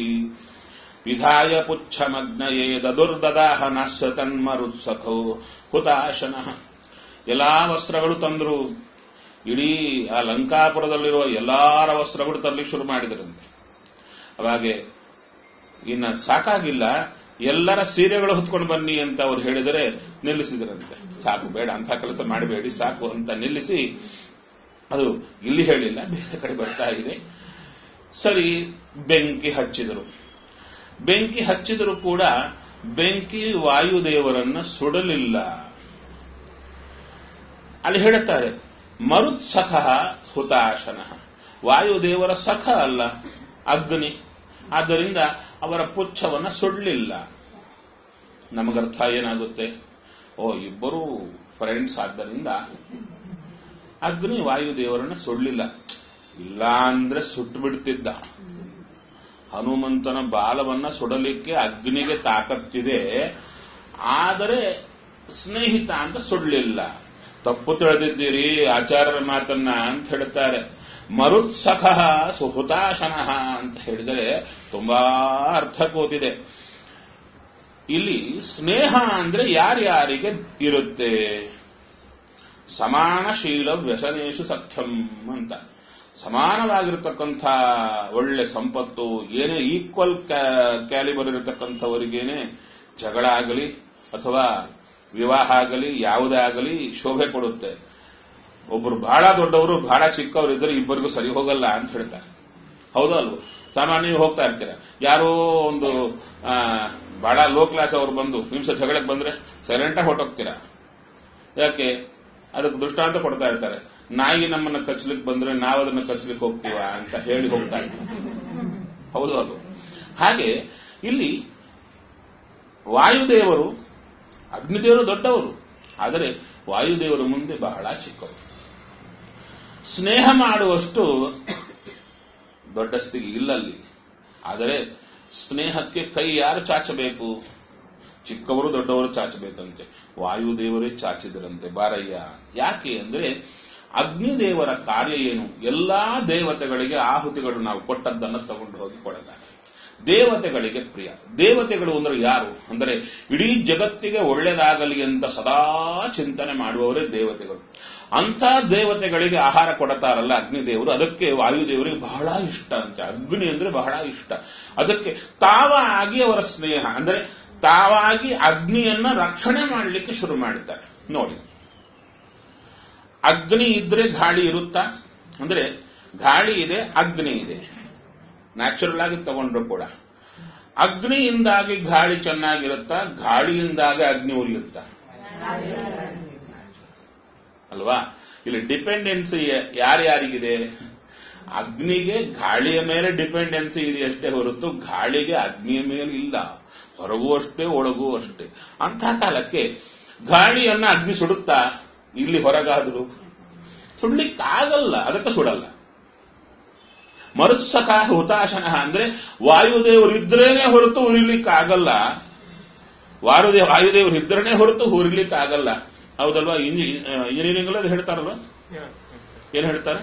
ವಿಧಾಯ ಪುಚ್ಛಮಗ್ನಯೇ ದದುರ್ದದಾಹ ನಾಶ್ಯ ತನ್ಮರುತ್ಸಖೋ ಹುತಾಶನ. ಎಲ್ಲಾ ವಸ್ತ್ರಗಳು ತಂದ್ರು, ಇಡೀ ಆ ಲಂಕಾಪುರದಲ್ಲಿರುವ ಎಲ್ಲಾರ ವಸ್ತ್ರಗಳು ತರಲಿಕ್ಕೆ ಶುರು ಮಾಡಿದರಂತೆ. ಅವಾಗೆ ಇನ್ನ ಸಾಕಾಗಿಲ್ಲ, ಎಲ್ಲರ ಸೀರೆಗಳು ಹೊತ್ಕೊಂಡು ಬನ್ನಿ ಅಂತ ಅವ್ರು ಹೇಳಿದರೆ ನಿಲ್ಲಿಸಿದರಂತೆ. ಸಾಕು, ಬೇಡ ಅಂತ ಕೆಲಸ ಮಾಡಬೇಡಿ, ಸಾಕು ಅಂತ ನಿಲ್ಲಿಸಿ, ಅದು ಇಲ್ಲಿ ಹೇಳಿಲ್ಲ, ಬೇರೆ ಕಡೆ ಬರ್ತಾ ಇದೆ. ಸರಿ, ಬೆಂಕಿ ಹಚ್ಚಿದರು. ಬೆಂಕಿ ಹಚ್ಚಿದರೂ ಕೂಡ ಬೆಂಕಿ ವಾಯುದೇವರನ್ನ ಸುಡಲಿಲ್ಲ. ಅಲ್ಲಿ ಹೇಳುತ್ತಾರೆ, ಮರುತ್ಸಖ ಹುತಾಶನ, ವಾಯುದೇವರ ಸಖ ಅಲ್ಲ ಅಗ್ನಿ, ಆದ್ದರಿಂದ ಅವರ ಪುಚ್ಛವನ್ನ ಸುಡಲಿಲ್ಲ. ನಮಗರ್ಥ ಏನಾಗುತ್ತೆ? ಓ, ಇಬ್ಬರು ಫ್ರೆಂಡ್ಸ್ ಆದ್ದರಿಂದ ಅಗ್ನಿ ವಾಯುದೇವರನ್ನ ಸುಡಲಿಲ್ಲ. ಇಲ್ಲ ಅಂದ್ರೆ ಸುಟ್ಟು ಬಿಡ್ತಿದ್ದ. ಹನುಮಂತನ ಬಾಲವನ್ನ ಸುಡಲಿಕ್ಕೆ ಅಗ್ನಿಗೆ ತಾಕತ್ತಿದೆ, ಆದರೆ ಸ್ನೇಹಿತ ಅಂತ ಸುಡಲಿಲ್ಲ. ತಪ್ಪು ತಿಳಿದಿದ್ದೀರಿ ಆಚಾರ್ಯರ ಮಾತನ್ನ ಅಂತ ಹೇಳ್ತಾರೆ. ಮರುತ್ಸಖ ಸುಹುತಾಶನಃ ಅಂತ ಹೇಳಿದರೆ ತುಂಬಾ ಅರ್ಥ ಕೂತಿದೆ. ಇಲ್ಲಿ ಸ್ನೇಹ ಅಂದ್ರೆ ಯಾರ್ಯಾರಿಗೆ ಇರುತ್ತೆ? ಸಮಾನಶೀಲ ವ್ಯಸನೇಶು ಸಖ್ಯಂ ಅಂತ. ಸಮಾನವಾಗಿರತಕ್ಕಂಥ ಒಳ್ಳೆ ಸಂಪತ್ತು, ಏನೇ ಈಕ್ವಲ್ ಕ್ಯಾಲಿಬರ್ ಇರತಕ್ಕಂಥವರಿಗೇನೆ ಜಗಳ ಆಗಲಿ ಅಥವಾ ವಿವಾಹ ಆಗಲಿ ಯಾವುದೇ ಆಗಲಿ ಶೋಭೆ ಕೊಡುತ್ತೆ. ಒಬ್ಬರು ಬಹಳ ದೊಡ್ಡವರು ಬಹಳ ಚಿಕ್ಕವರು ಇದ್ದರೆ ಇಬ್ಬರಿಗೂ ಸರಿ ಹೋಗಲ್ಲ ಅಂತ ಹೇಳ್ತಾರೆ. ಹೌದೋ ಅಲ್ವೋ? ಸಾಮಾನ್ಯ ನೀವು ಹೋಗ್ತಾ ಇರ್ತೀರ, ಯಾರೋ ಒಂದು ಆ ಬಹಳ ಲೋ ಕ್ಲಾಸ್ ಅವ್ರು ಬಂದು ನಿಮಿಷ ಜಗಳಕ್ಕೆ ಬಂದ್ರೆ ಸೈಲೆಂಟಾಗಿ ಹೊರಟೋಗ್ತೀರಾ. ಯಾಕೆ? ಅದಕ್ಕೆ ದೃಷ್ಟಾಂತ ಕೊಡ್ತಾ ಇರ್ತಾರೆ. ನಾಯಿ ನಮ್ಮನ್ನ ಕಚ್ಚಲಿಕ್ಕೆ ಬಂದ್ರೆ ನಾವು ಅದನ್ನ ಕಚ್ಚಲಿಕ್ಕೆ ಹೋಗ್ತೀವ ಅಂತ ಹೇಳಿ ಹೋಗ್ತಾ ಇರ್ತಾರೆ. ಹೌದು ಅದು. ಹಾಗೆ ಇಲ್ಲಿ ವಾಯುದೇವರು, ಅಗ್ನಿದೇವರು ದೊಡ್ಡವರು, ಆದರೆ ವಾಯುದೇವರ ಮುಂದೆ ಬಹಳ ಚಿಕ್ಕವರು. ಸ್ನೇಹ ಮಾಡುವಷ್ಟು ದೊಡ್ಡ ಸ್ಥಿತಿ ಇಲ್ಲಲ್ಲಿ. ಆದರೆ ಸ್ನೇಹಕ್ಕೆ ಕೈ ಯಾರು ಚಾಚಬೇಕು? ಚಿಕ್ಕವರು ದೊಡ್ಡವರು ಚಾಚಬೇಕಂತೆ. ವಾಯುದೇವರೇ ಚಾಚಿದರಂತೆ, ಬಾರಯ್ಯ. ಯಾಕೆ ಅಂದ್ರೆ ಅಗ್ನಿದೇವರ ಕಾರ್ಯ ಏನು? ಎಲ್ಲಾ ದೇವತೆಗಳಿಗೆ ಆಹುತಿಗಳು ನಾವು ಕೊಟ್ಟದ್ದನ್ನು ತಗೊಂಡು ಹೋಗಿ ಕೊಡಲಾರೆ. ದೇವತೆಗಳಿಗೆ ಪ್ರಿಯ. ದೇವತೆಗಳು ಅಂದ್ರೆ ಯಾರು ಅಂದರೆ ಇಡೀ ಜಗತ್ತಿಗೆ ಒಳ್ಳೆಯದಾಗಲಿ ಅಂತ ಸದಾ ಚಿಂತನೆ ಮಾಡುವವರೇ ದೇವತೆಗಳು. ಅಂಥ ದೇವತೆಗಳಿಗೆ ಆಹಾರ ಕೊಡತಾರಲ್ಲ ಅಗ್ನಿದೇವರು, ಅದಕ್ಕೆ ವಾಯುದೇವರಿಗೆ ಬಹಳ ಇಷ್ಟ ಅಂತೆ. ಅಗ್ನಿ ಅಂದ್ರೆ ಬಹಳ ಇಷ್ಟ. ಅದಕ್ಕೆ ತಾವಾಗಿ ಅವರ ಸ್ನೇಹ ಅಂದರೆ ತಾವಾಗಿ ಅಗ್ನಿಯನ್ನ ರಕ್ಷಣೆ ಮಾಡಲಿಕ್ಕೆ ಶುರು ಮಾಡುತ್ತಾರೆ. ನೋಡಿ, ಅಗ್ನಿ ಇದ್ರೆ ಗಾಳಿ ಇರುತ್ತಾ? ಅಂದ್ರೆ ಗಾಳಿ ಇದೆ, ಅಗ್ನಿ ಇದೆ, ನ್ಯಾಚುರಲ್ ಆಗಿ ತಗೊಂಡ್ರು ಕೂಡ. ಅಗ್ನಿಯಿಂದಾಗಿ ಗಾಳಿ ಚೆನ್ನಾಗಿರುತ್ತಾ? ಗಾಳಿಯಿಂದಾಗಿ ಅಗ್ನಿ ಉರಿಯುತ್ತಾ? ಅಲ್ವಾ? ಇಲ್ಲಿ ಡಿಪೆಂಡೆನ್ಸಿ ಯಾರ್ಯಾರಿಗಿದೆ? ಅಗ್ನಿಗೆ ಗಾಳಿಯ ಮೇಲೆ ಡಿಪೆಂಡೆನ್ಸಿ ಇದೆ ಅಷ್ಟೇ ಹೊರತು ಗಾಳಿಗೆ ಅಗ್ನಿಯ ಮೇಲೆ ಇಲ್ಲ. ಹೊರಗೂ ಅಷ್ಟೇ, ಒಳಗೂ ಅಷ್ಟೇ. ಅಂಥ ಕಾಲಕ್ಕೆ ಗಾಳಿಯನ್ನ ಅಗ್ನಿ ಸುಡುತ್ತಾ? ಇಲ್ಲಿ ಹೊರಗಾದರೂ ಸುಡ್ಲಿಕ್ಕಾಗಲ್ಲ, ಅದಕ್ಕೆ ಸುಡಲ್ಲ. ಮರುತ್ಸಖ ಹುತಾಶನ ಅಂದ್ರೆ ವಾಯುದೇವರು ಇದ್ರೇನೆ ಹೊರತು ಉರಿಲಿಕ್ಕಾಗಲ್ಲ. ವಾಯುದೇವ ವಾಯುದೇವರು ಇದ್ರೇನೆ ಹೊರತು ಉರಿಲಿಕ್ಕಾಗಲ್ಲ. ಹೌದಲ್ವಾ? ಇಂಜಿನಿಯರಿಂಗ್ ಅದು ಹೇಳ್ತಾರಲ್ವಾ? ಏನ್ ಹೇಳ್ತಾರೆ?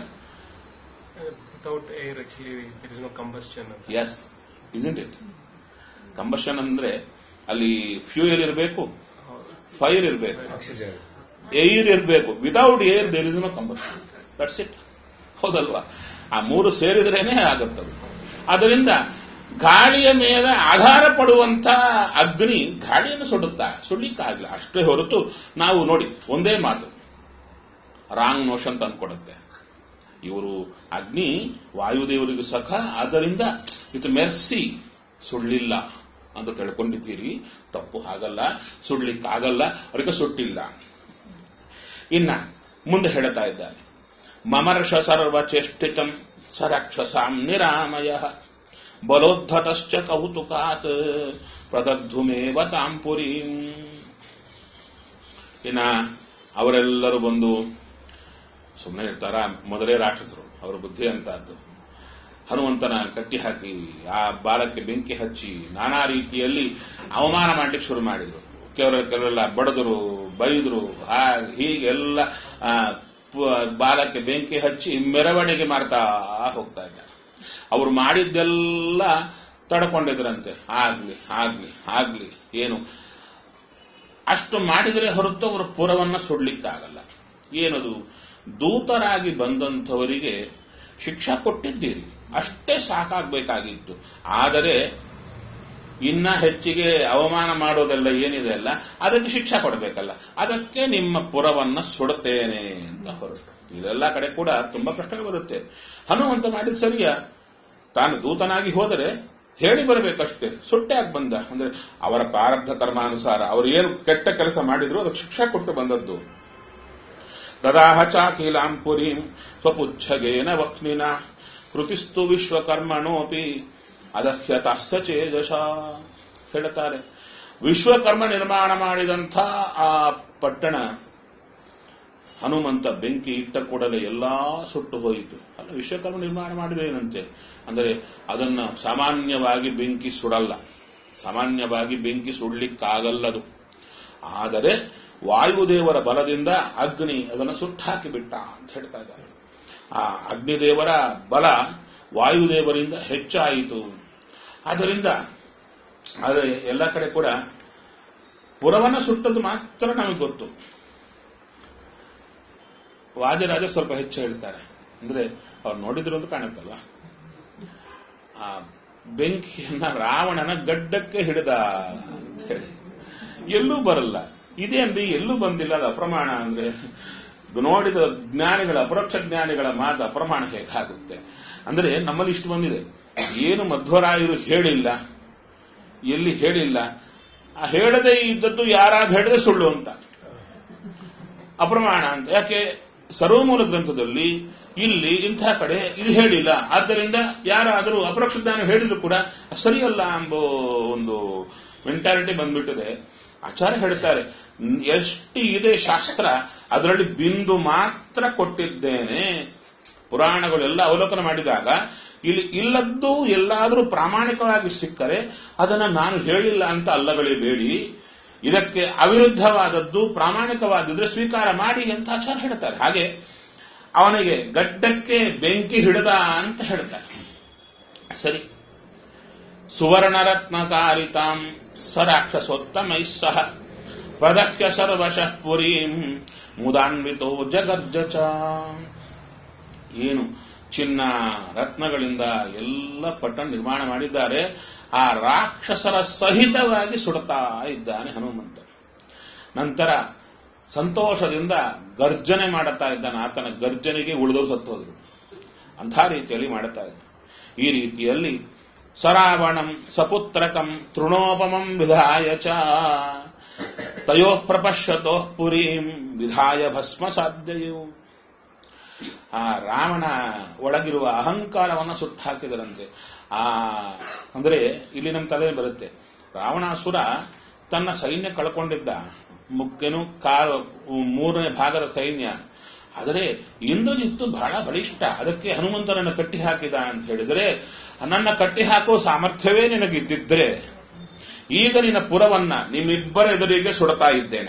S, isn't it? ಕಂಬಷನ್ ಅಂದ್ರೆ ಅಲ್ಲಿ ಫ್ಯೂಯಲ್ ಇರಬೇಕು, ಫೈರ್ ಇರಬೇಕು, ಏರ್ ಇರಬೇಕು. Without air there is no combustion. That's it. ಹೌದಲ್ವಾ? ಆ ಮೂರು ಸೇರಿದ್ರೇನೆ ಆಗುತ್ತದೆ. ಅದರಿಂದ ಗಾಳಿಯ ಮೇಲೆ ಆಧಾರ ಪಡುವಂತ ಅಗ್ನಿ ಗಾಳಿಯನ್ನು ಸುಡುತ್ತಾ? ಸುಡ್ಲಿಕ್ಕಾಗಲ್ಲ. ಅಷ್ಟೇ ಹೊರತು ನಾವು ನೋಡಿ, ಒಂದೇ ಮಾತು ರಾಂಗ್ ನೋಷನ್ ತಂದುಕೊಡುತ್ತೆ. ಇವರು ಅಗ್ನಿ ವಾಯುದೇವರಿಗೂ ಸಖ, ಆದ್ದರಿಂದ ಇದು ಮೆರ್ಸಿ, ಸುಳ್ಳಿಲ್ಲ ಅಂತ ತಿಳ್ಕೊಂಡಿದ್ದೀರಿ. ತಪ್ಪು, ಹಾಗಲ್ಲ, ಸುಡ್ಲಿಕ್ಕಾಗಲ್ಲ, ಅವರಿಗೆ ಸುಟ್ಟಿಲ್ಲ. ಇನ್ನ ಮುಂದೆ ಹೇಳ್ತಾ ಇದ್ದಾರೆ, ಮಮರ್ಷ ಸರ್ವ ಚೇಷ್ಟಿತಂ ಸರಕ್ಷಸಾಂ ನಿರಾಮಯ ಬಲೋದ್ಧತಶ್ಚ ಕೌತುಕಾತ್ ಪ್ರದಗ್ಧುಮೇವ ತಾಂಪುರೀಂ. ಇನ್ನ ಅವರೆಲ್ಲರೂ ಬಂದು ಸುಮ್ಮನೆ ಇರ್ತಾರ? ಮೊದಲೇ ರಾಕ್ಷಸರು, ಅವರ ಬುದ್ಧಿ ಅಂತದ್ದು. ಹನುಮಂತನ ಕಟ್ಟಿ ಹಾಕಿ ಆ ಬಾಲಕ್ಕೆ ಬೆಂಕಿ ಹಚ್ಚಿ ನಾನಾ ರೀತಿಯಲ್ಲಿ ಅವಮಾನ ಮಾಡ್ಲಿಕ್ಕೆ ಶುರು ಮಾಡಿದ್ರು. ಕೆಲವರ ಕೆಲವೆಲ್ಲ ಬಡದರು, ಬೈದರು, ಹೀಗೆಲ್ಲ ಬಾಲಕ್ಕೆ ಬೆಂಕಿ ಹಚ್ಚಿ ಮೆರವಣಿಗೆ ಮಾಡ್ತಾ ಹೋಗ್ತಾ ಇದ್ದಾರೆ. ಅವರು ಮಾಡಿದ್ದೆಲ್ಲ ತಡ್ಕೊಂಡಿದ್ರಂತೆ. ಆಗ್ಲಿ ಆಗ್ಲಿ ಆಗ್ಲಿ ಏನು ಅಷ್ಟು ಮಾಡಿದರೆ ಹೊರತು ಅವರ ಪುರವನ್ನ ಸುಡ್ಲಿಕ್ಕಾಗಲ್ಲ. ಏನದು? ದೂತರಾಗಿ ಬಂದಂಥವರಿಗೆ ಶಿಕ್ಷಾ ಕೊಟ್ಟಿದ್ದೀರಿ, ಅಷ್ಟೇ ಸಾಕಾಗಬೇಕಾಗಿತ್ತು. ಆದರೆ ಇನ್ನ ಹೆಚ್ಚಿಗೆ ಅವಮಾನ ಮಾಡೋದೆಲ್ಲ ಏನಿದೆ ಅಲ್ಲ, ಅದಕ್ಕೆ ಶಿಕ್ಷಾ ಕೊಡಬೇಕಲ್ಲ, ಅದಕ್ಕೆ ನಿಮ್ಮ ಪುರವನ್ನ ಸುಡುತ್ತೇನೆ ಅಂತ ಹೊರಟು. ಇದೆಲ್ಲ ಕಡೆ ಕೂಡ ತುಂಬಾ ಪ್ರಶ್ನೆ ಬರುತ್ತೆ. ಹನುಮಂತ ಮಾಡಿದ ಸರಿಯ? ತಾನು ದೂತನಾಗಿ ಹೋದರೆ ಹೇಳಿ ಬರಬೇಕಷ್ಟೇ. ಸುಟ್ಟಾಗಿ ಬಂದ ಅಂದ್ರೆ ಅವರ ಪ್ರಾರಬ್ಧ ಕರ್ಮಾನುಸಾರ ಅವರು ಏನು ಕೆಟ್ಟ ಕೆಲಸ ಮಾಡಿದ್ರು ಅದಕ್ಕೆ ಶಿಕ್ಷಾ ಕೊಟ್ಟು ಬಂದದ್ದು. ದದಾಹ ಚಾಕೀಲಾಂ ಪುರೀಂ ಸ್ವಪುಚ್ಛಗೇನ ವಕ್ನಿನ ಕೃತಿಸ್ತು ವಿಶ್ವಕರ್ಮಣೋಪಿ ಅದಹ್ಯತಾಸ್ಯ ಚೇಜಸ. ಹೇಳ್ತಾರೆ, ವಿಶ್ವಕರ್ಮ ನಿರ್ಮಾಣ ಮಾಡಿದಂಥ ಆ ಪಟ್ಟಣ ಹನುಮಂತ ಬೆಂಕಿ ಇಟ್ಟ ಕೂಡಲೇ ಎಲ್ಲಾ ಸುಟ್ಟು ಹೋಯಿತು. ಅಲ್ಲ, ವಿಶ್ವಕರ್ಮ ನಿರ್ಮಾಣ ಮಾಡಿದೇನಂತೆ ಅಂದರೆ ಅದನ್ನ ಸಾಮಾನ್ಯವಾಗಿ ಬೆಂಕಿ ಸುಡಲ್ಲ, ಸಾಮಾನ್ಯವಾಗಿ ಬೆಂಕಿ ಸುಡ್ಲಿಕ್ಕಾಗಲ್ಲದು. ಆದರೆ ವಾಯುದೇವರ ಬಲದಿಂದ ಅಗ್ನಿ ಅದನ್ನು ಸುಟ್ಟಾಕಿಬಿಟ್ಟ ಅಂತ ಹೇಳ್ತಾ ಇದ್ದಾರೆ. ಆ ಅಗ್ನಿದೇವರ ಬಲ ವಾಯುದೇವರಿಂದ ಹೆಚ್ಚಾಯಿತು. ಆದ್ದರಿಂದ ಆದರೆ ಎಲ್ಲ ಕಡೆ ಕೂಡ ಪುರವನ್ನ ಸುಟ್ಟದ್ದು ಮಾತ್ರ ನಮಗೆ ಗೊತ್ತು. ವಾದಿರಾಜ ಸ್ವಲ್ಪ ಹೆಚ್ಚು ಹೇಳ್ತಾರೆ. ಅಂದ್ರೆ ಅವ್ರು ನೋಡಿದ್ರು ಅಂತ ಕಾಣುತ್ತಲ್ಲ, ಆ ಬೆಂಕಿಯನ್ನ ರಾವಣನ ಗಡ್ಡಕ್ಕೆ ಹಿಡಿದ ಅಂತ ಹೇಳಿ ಎಲ್ಲೂ ಬರಲ್ಲ. ಇದೇನ್ರಿ ಎಲ್ಲೂ ಬಂದಿಲ್ಲ, ಅದು ಅಪ್ರಮಾಣ ಅಂದ್ರೆ ನೋಡಿದ ಜ್ಞಾನಿಗಳ, ಅಪರೋಕ್ಷ ಜ್ಞಾನಿಗಳ ಮಾತು ಅಪ್ರಮಾಣ ಹೇಗಾಗುತ್ತೆ? ಅಂದ್ರೆ ನಮ್ಮಲ್ಲಿ ಇಷ್ಟು ಬಂದಿದೆ, ಏನು ಮಧ್ವರಾಯರು ಹೇಳಿಲ್ಲ, ಎಲ್ಲಿ ಹೇಳಿಲ್ಲ, ಆ ಹೇಳದೇ ಇದ್ದದ್ದು ಯಾರಾದ್ರೂ ಹೇಳಿದ್ರೆ ಸುಳ್ಳು ಅಂತ, ಅಪ್ರಮಾಣ ಅಂತ. ಯಾಕೆ? ಸರ್ವಮೂಲ ಗ್ರಂಥದಲ್ಲಿ ಇಲ್ಲಿ ಇಂಥ ಕಡೆ ಇದು ಹೇಳಿಲ್ಲ, ಆದ್ದರಿಂದ ಯಾರಾದರೂ ಅಪರೋಕ್ಷ ಜ್ಞಾನ ಹೇಳಿದ್ರು ಕೂಡ ಸರಿಯಲ್ಲ ಎಂಬೋ ಒಂದು ಮೆಂಟಾಲಿಟಿ ಬಂದ್ಬಿಟ್ಟಿದೆ. ಆಚಾರ್ಯ ಹೇಳ್ತಾರೆ, ಎಷ್ಟು ಇದೆ ಶಾಸ್ತ್ರ, ಅದರಲ್ಲಿ ಬಿಂದು ಮಾತ್ರ ಕೊಟ್ಟಿದ್ದೇನೆ. ಪುರಾಣಗಳೆಲ್ಲ ಅವಲೋಕನ ಮಾಡಿದಾಗ ಇಲ್ಲಿ ಇಲ್ಲದ್ದು ಎಲ್ಲಾದರೂ ಪ್ರಾಮಾಣಿಕವಾಗಿ ಸಿಕ್ಕರೆ ಅದನ್ನ ನಾನು ಹೇಳಿಲ್ಲ ಅಂತ ಅಲ್ಲಗಳಿಬೇಡಿ, ಇದಕ್ಕೆ ಅವಿರುದ್ಧವಾದದ್ದು ಪ್ರಾಮಾಣಿಕವಾದಿದ್ರೆ ಸ್ವೀಕಾರ ಮಾಡಿ ಅಂತ ಆಚಾರ್ಯ ಹೇಳ್ತಾರೆ. ಹಾಗೆ ಅವನಿಗೆ ಗಡ್ಡಕ್ಕೆ ಬೆಂಕಿ ಹಿಡಿದ ಅಂತ ಹೇಳ್ತಾರೆ. ಸರಿ, ಸುವರ್ಣರತ್ನಕಾರಿತಾಂ ಸರಾಕ್ಷಸೋತ್ತಮೈ ಸಹ ಪ್ರದಕ್ಷ್ಯ ಸರ್ವಶಃ ಪುರೀಂ ಮುದಾನ್ವಿತೋ ಜಗರ್ಜಚ. ಏನು ಚಿನ್ನ ರತ್ನಗಳಿಂದ ಎಲ್ಲ ಪಟ್ಟಣ ನಿರ್ಮಾಣ ಮಾಡಿದ್ದಾರೆ, ಆ ರಾಕ್ಷಸರ ಸಹಿತವಾಗಿ ಸುಡುತ್ತಾ ಇದ್ದಾನೆ ಹನುಮಂತ. ನಂತರ ಸಂತೋಷದಿಂದ ಗರ್ಜನೆ ಮಾಡುತ್ತಾ ಇದ್ದಾನೆ. ಆತನ ಗರ್ಜನೆಗೆ ಉಳಿದವರು ಸತ್ತೋದ್ರು, ಅಂಥ ರೀತಿಯಲ್ಲಿ ಮಾಡುತ್ತಾ ಇದ್ದ. ಈ ರೀತಿಯಲ್ಲಿ ಸರಾವಣಂ ಸಪುತ್ರಕಂ ತೃಣೋಪಮಂ ವಿಧಾಯ ಚ ತಯೋ ಪ್ರಪಶ್ಯತೋ ಪುರೀಂ ವಿಧಾಯ ಭಸ್ಮ ಸಾಧ್ಯಯು. ಆ ರಾವಣ ಒಳಗಿರುವ ಅಹಂಕಾರವನ್ನು ಸುಟ್ಟು ಹಾಕಿದರಂತೆ. ಆ ಅಂದ್ರೆ ಇಲ್ಲಿ ನಮ್ಮ ತಲೆ ಬರುತ್ತೆ, ರಾವಣಾಸುರ ತನ್ನ ಸೈನ್ಯ ಕಳ್ಕೊಂಡಿದ್ದ, ಮುಖ್ಯನು ಕಾರು ಮೂರನೇ ಭಾಗದ ಸೈನ್ಯ. ಆದರೆ ಇಂದ್ರಜಿತ್ತು ಬಹಳ ಬಲಿಷ್ಠ, ಅದಕ್ಕೆ ಹನುಮಂತನನ್ನು ಕಟ್ಟಿ ಹಾಕಿದ ಅಂತ ಹೇಳಿದರೆ, ನನ್ನ ಕಟ್ಟಿ ಹಾಕೋ ಸಾಮರ್ಥ್ಯವೇ ನಿನಗಿದ್ದಿದ್ರೆ ಈಗ ನಿನ್ನ ಪುರವನ್ನ ನಿಮ್ಮಿಬ್ಬರ ಎದುರಿಗೆ ಸುಡ್ತಾ ಇದ್ದೇನೆ,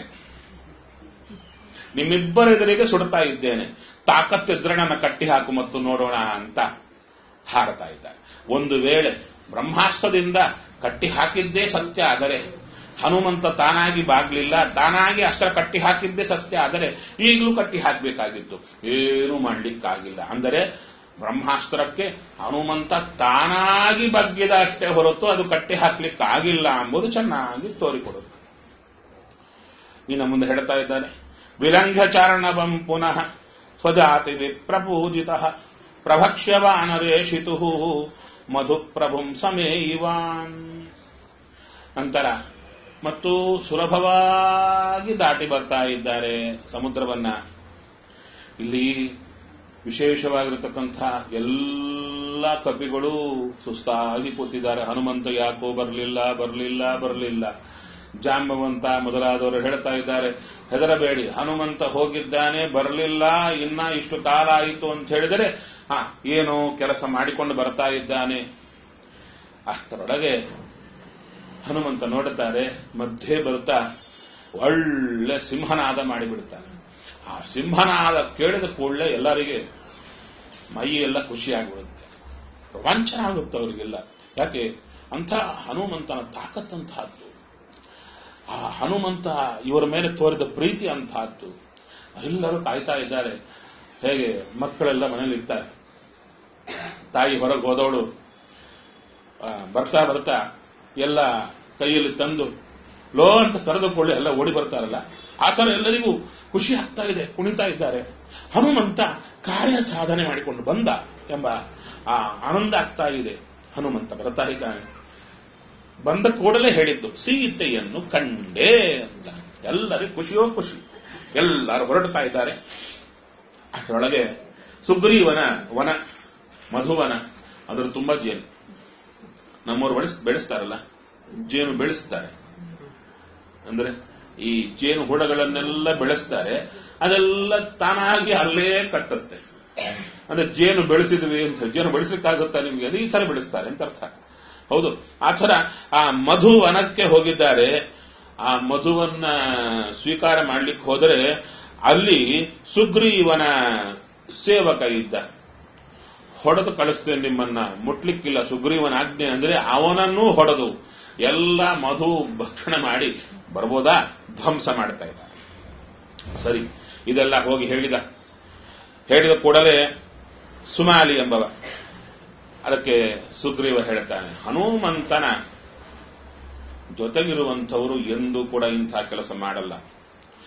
ನಿಮ್ಮಿಬ್ಬರ ಎದುರಿಗೆ ಸುಡ್ತಾ ಇದ್ದೇನೆ, ತಾಕತ್ತಿದ್ರೆ ನನ್ನ ಕಟ್ಟಿ ಹಾಕು ಮತ್ತು ನೋಡೋಣ ಅಂತ ಹಾರತಾ ಇದ್ದಾರೆ. ಒಂದು ವೇಳೆ ಬ್ರಹ್ಮಾಸ್ತ್ರದಿಂದ ಕಟ್ಟಿ ಹಾಕಿದ್ದೇ ಸತ್ಯ ಆದರೆ, ಹನುಮಂತ ತಾನಾಗಿ ಬಾಗ್ಲಿಲ್ಲ, ತಾನಾಗಿ ಅಸ್ತ್ರ ಕಟ್ಟಿ ಹಾಕಿದ್ದೇ ಸತ್ಯ ಆದರೆ ಈಗಲೂ ಕಟ್ಟಿ ಹಾಕಬೇಕಾಗಿತ್ತು, ಏನೂ ಮಾಡಲಿಕ್ಕಾಗಿಲ್ಲ. ಅಂದರೆ ಬ್ರಹ್ಮಾಸ್ತ್ರಕ್ಕೆ ಹನುಮಂತ ತಾನಾಗಿ ಬಗ್ಗಿದ ಅಷ್ಟೇ ಹೊರತು ಅದು ಕಟ್ಟಿ ಹಾಕ್ಲಿಕ್ಕಾಗಿಲ್ಲ ಎಂಬುದು ಚೆನ್ನಾಗಿ ತೋರಿಕೊಡುತ್ತೆ. ಇನ್ನು ಮುಂದೆ ಹೇಳ್ತಾ ಇದ್ದಾರೆ, ವಿಲಂಘ್ಯಚಾರಣವಂ ಪುನಃ ಸ್ವಜಾತಿ ವಿಪ್ರಪೂಜಿತ ಪ್ರಭಕ್ಷ್ಯವಾನರೇಷಿತು ಮಧುಪ್ರಭುಂ ಸಮೇಯಿವಾನ್. ನಂತರ ಮತ್ತು ಸುಲಭವಾಗಿ ದಾಟಿ ಬರ್ತಾ ಇದ್ದಾರೆ ಸಮುದ್ರವನ್ನ. ಇಲ್ಲಿ ವಿಶೇಷವಾಗಿರತಕ್ಕಂಥ ಎಲ್ಲ ಕಪಿಗಳು ಸುಸ್ತಾಗಿ ಕೂತಿದ್ದಾರೆ. ಹನುಮಂತ ಯಾಕೋ ಬರಲಿಲ್ಲ ಬರಲಿಲ್ಲ ಬರಲಿಲ್ಲ. ಜಾಂಬವಂತ ಮೊದಲಾದವರು ಹೇಳ್ತಾ ಇದ್ದಾರೆ, ಹೆದರಬೇಡಿ, ಹನುಮಂತ ಹೋಗಿದ್ದಾನೆ, ಬರಲಿಲ್ಲ, ಇನ್ನ ಇಷ್ಟು ಕಾಲ ಆಯಿತು ಅಂತ ಹೇಳಿದರೆ ಹಾ ಏನೋ ಕೆಲಸ ಮಾಡಿಕೊಂಡು ಬರ್ತಾ ಇದ್ದಾನೆ. ಅಷ್ಟರೊಳಗೆ ಹನುಮಂತ ನೋಡುತ್ತಾರೆ, ಮಧ್ಯೆ ಬರ್ತಾ ಒಳ್ಳೆ ಸಿಂಹನಾದ ಮಾಡಿಬಿಡ್ತಾರೆ. ಆ ಸಿಂಹನಾದ ಕೇಳಿದ ಕೂಡಲೇ ಎಲ್ಲರಿಗೆ ಮೈ ಎಲ್ಲ ಖುಷಿಯಾಗಿಬಿಡುತ್ತೆ, ರೋಮಾಂಚನ ಆಗುತ್ತೆ ಅವರಿಗೆಲ್ಲ. ಯಾಕೆ? ಅಂಥ ಹನುಮಂತನ ತಾಕತ್ತಂತಹದ್ದು, ಆ ಹನುಮಂತ ಇವರ ಮೇಲೆ ತೋರಿದ ಪ್ರೀತಿ ಅಂತಹದ್ದು. ಎಲ್ಲರೂ ಕಾಯ್ತಾ ಇದ್ದಾರೆ. ಹೇಗೆ ಮಕ್ಕಳೆಲ್ಲ ಮನೇಲಿ ಇರ್ತಾರೆ, ತಾಯಿ ಹೊರಗೆ ಹೋದವಳು ಬರ್ತಾ ಬರ್ತಾ ಎಲ್ಲ ಕೈಯಲ್ಲಿ ತಂದು ಲೋ ಅಂತ ಕರೆದುಕೊಳ್ಳಿ ಎಲ್ಲ ಓಡಿ ಬರ್ತಾರಲ್ಲ, ಆ ಥರ ಎಲ್ಲರಿಗೂ ಖುಷಿ ಆಗ್ತಾ ಇದೆ, ಕುಣಿತಾ ಇದ್ದಾರೆ. ಹನುಮಂತ ಕಾರ್ಯ ಸಾಧನೆ ಮಾಡಿಕೊಂಡು ಬಂದ ಎಂಬ ಆ ಆನಂದ ಆಗ್ತಾ ಇದೆ. ಹನುಮಂತ ಬರ್ತಾ ಇದ್ದಾನೆ. ಬಂದ ಕೂಡಲೇ ಹೇಳಿದ್ದು ಸೀತೆಯನ್ನು ಕಂಡೇ ಅಂತ. ಎಲ್ಲರಿಗೂ ಖುಷಿಯೋ ಖುಷಿ, ಎಲ್ಲರೂ ಹೊರಡ್ತಾ ಇದ್ದಾರೆ. ಅದರೊಳಗೆ ಸುಗ್ರೀವನ ವನ, ಮಧುವನ, ಅದರ ತುಂಬಾ ಜೇನು. ನಮ್ಮವರು ಬೆಳೆಸ್ ಬೆಳೆಸ್ತಾರಲ್ಲ, ಜೇನು ಬೆಳೆಸ್ತಾರೆ ಅಂದ್ರೆ ಈ ಜೇನು ಹುಳಗಳನ್ನೆಲ್ಲ ಬೆಳೆಸ್ತಾರೆ, ಅದೆಲ್ಲ ತಾನಾಗಿ ಅಲ್ಲೇ ಕಟ್ಟುತ್ತೆ. ಅಂದ್ರೆ ಜೇನು ಬೆಳೆಸಿದ್ವಿ ಅಂತ, ಜೇನು ಬೆಳೆಸಲಿಕ್ಕಾಗುತ್ತಾ ನಿಮ್ಗೆ? ಅದು ಈ ತರ ಬೆಳೆಸ್ತಾರೆ ಅಂತ ಅರ್ಥ. ಹೌದು, ಆ ಥರ ಆ ಮಧುವನಕ್ಕೆ ಹೋಗಿದ್ದಾರೆ. ಆ ಮಧುವನ್ನ ಸ್ವೀಕಾರ ಮಾಡ್ಲಿಕ್ಕೆ ಹೋದರೆ ಅಲ್ಲಿ ಸುಗ್ರೀವನ ಸೇವಕ ಇದ್ದ. ಹೊಡೆದು ಕಳಿಸ್ತೇನೆ ನಿಮ್ಮನ್ನ, ಮುಟ್ಲಿಕ್ಕಿಲ್ಲ, ಸುಗ್ರೀವನ ಆಜ್ಞೆ ಅಂದ್ರೆ ಅವನನ್ನೂ ಹೊಡೆದು ಎಲ್ಲ ಮಧು ಭಕ್ಷಣೆ ಮಾಡಿ ಬರ್ಬೋದಾ, ಧ್ವಂಸ ಮಾಡ್ತಾ ಇದ್ದಾರೆ. ಸರಿ, ಇದೆಲ್ಲ ಹೋಗಿ ಹೇಳಿದ. ಹೇಳಿದ ಕೂಡಲೇ ಸುಮಾಲಿ ಎಂಬವ, ಅದಕ್ಕೆ ಸುಗ್ರೀವ ಹೇಳ್ತಾನೆ, ಹನುಮಂತನ ಜೊತೆಗಿರುವಂಥವರು ಎಂದೂ ಕೂಡ ಇಂಥ ಕೆಲಸ ಮಾಡಲ್ಲ.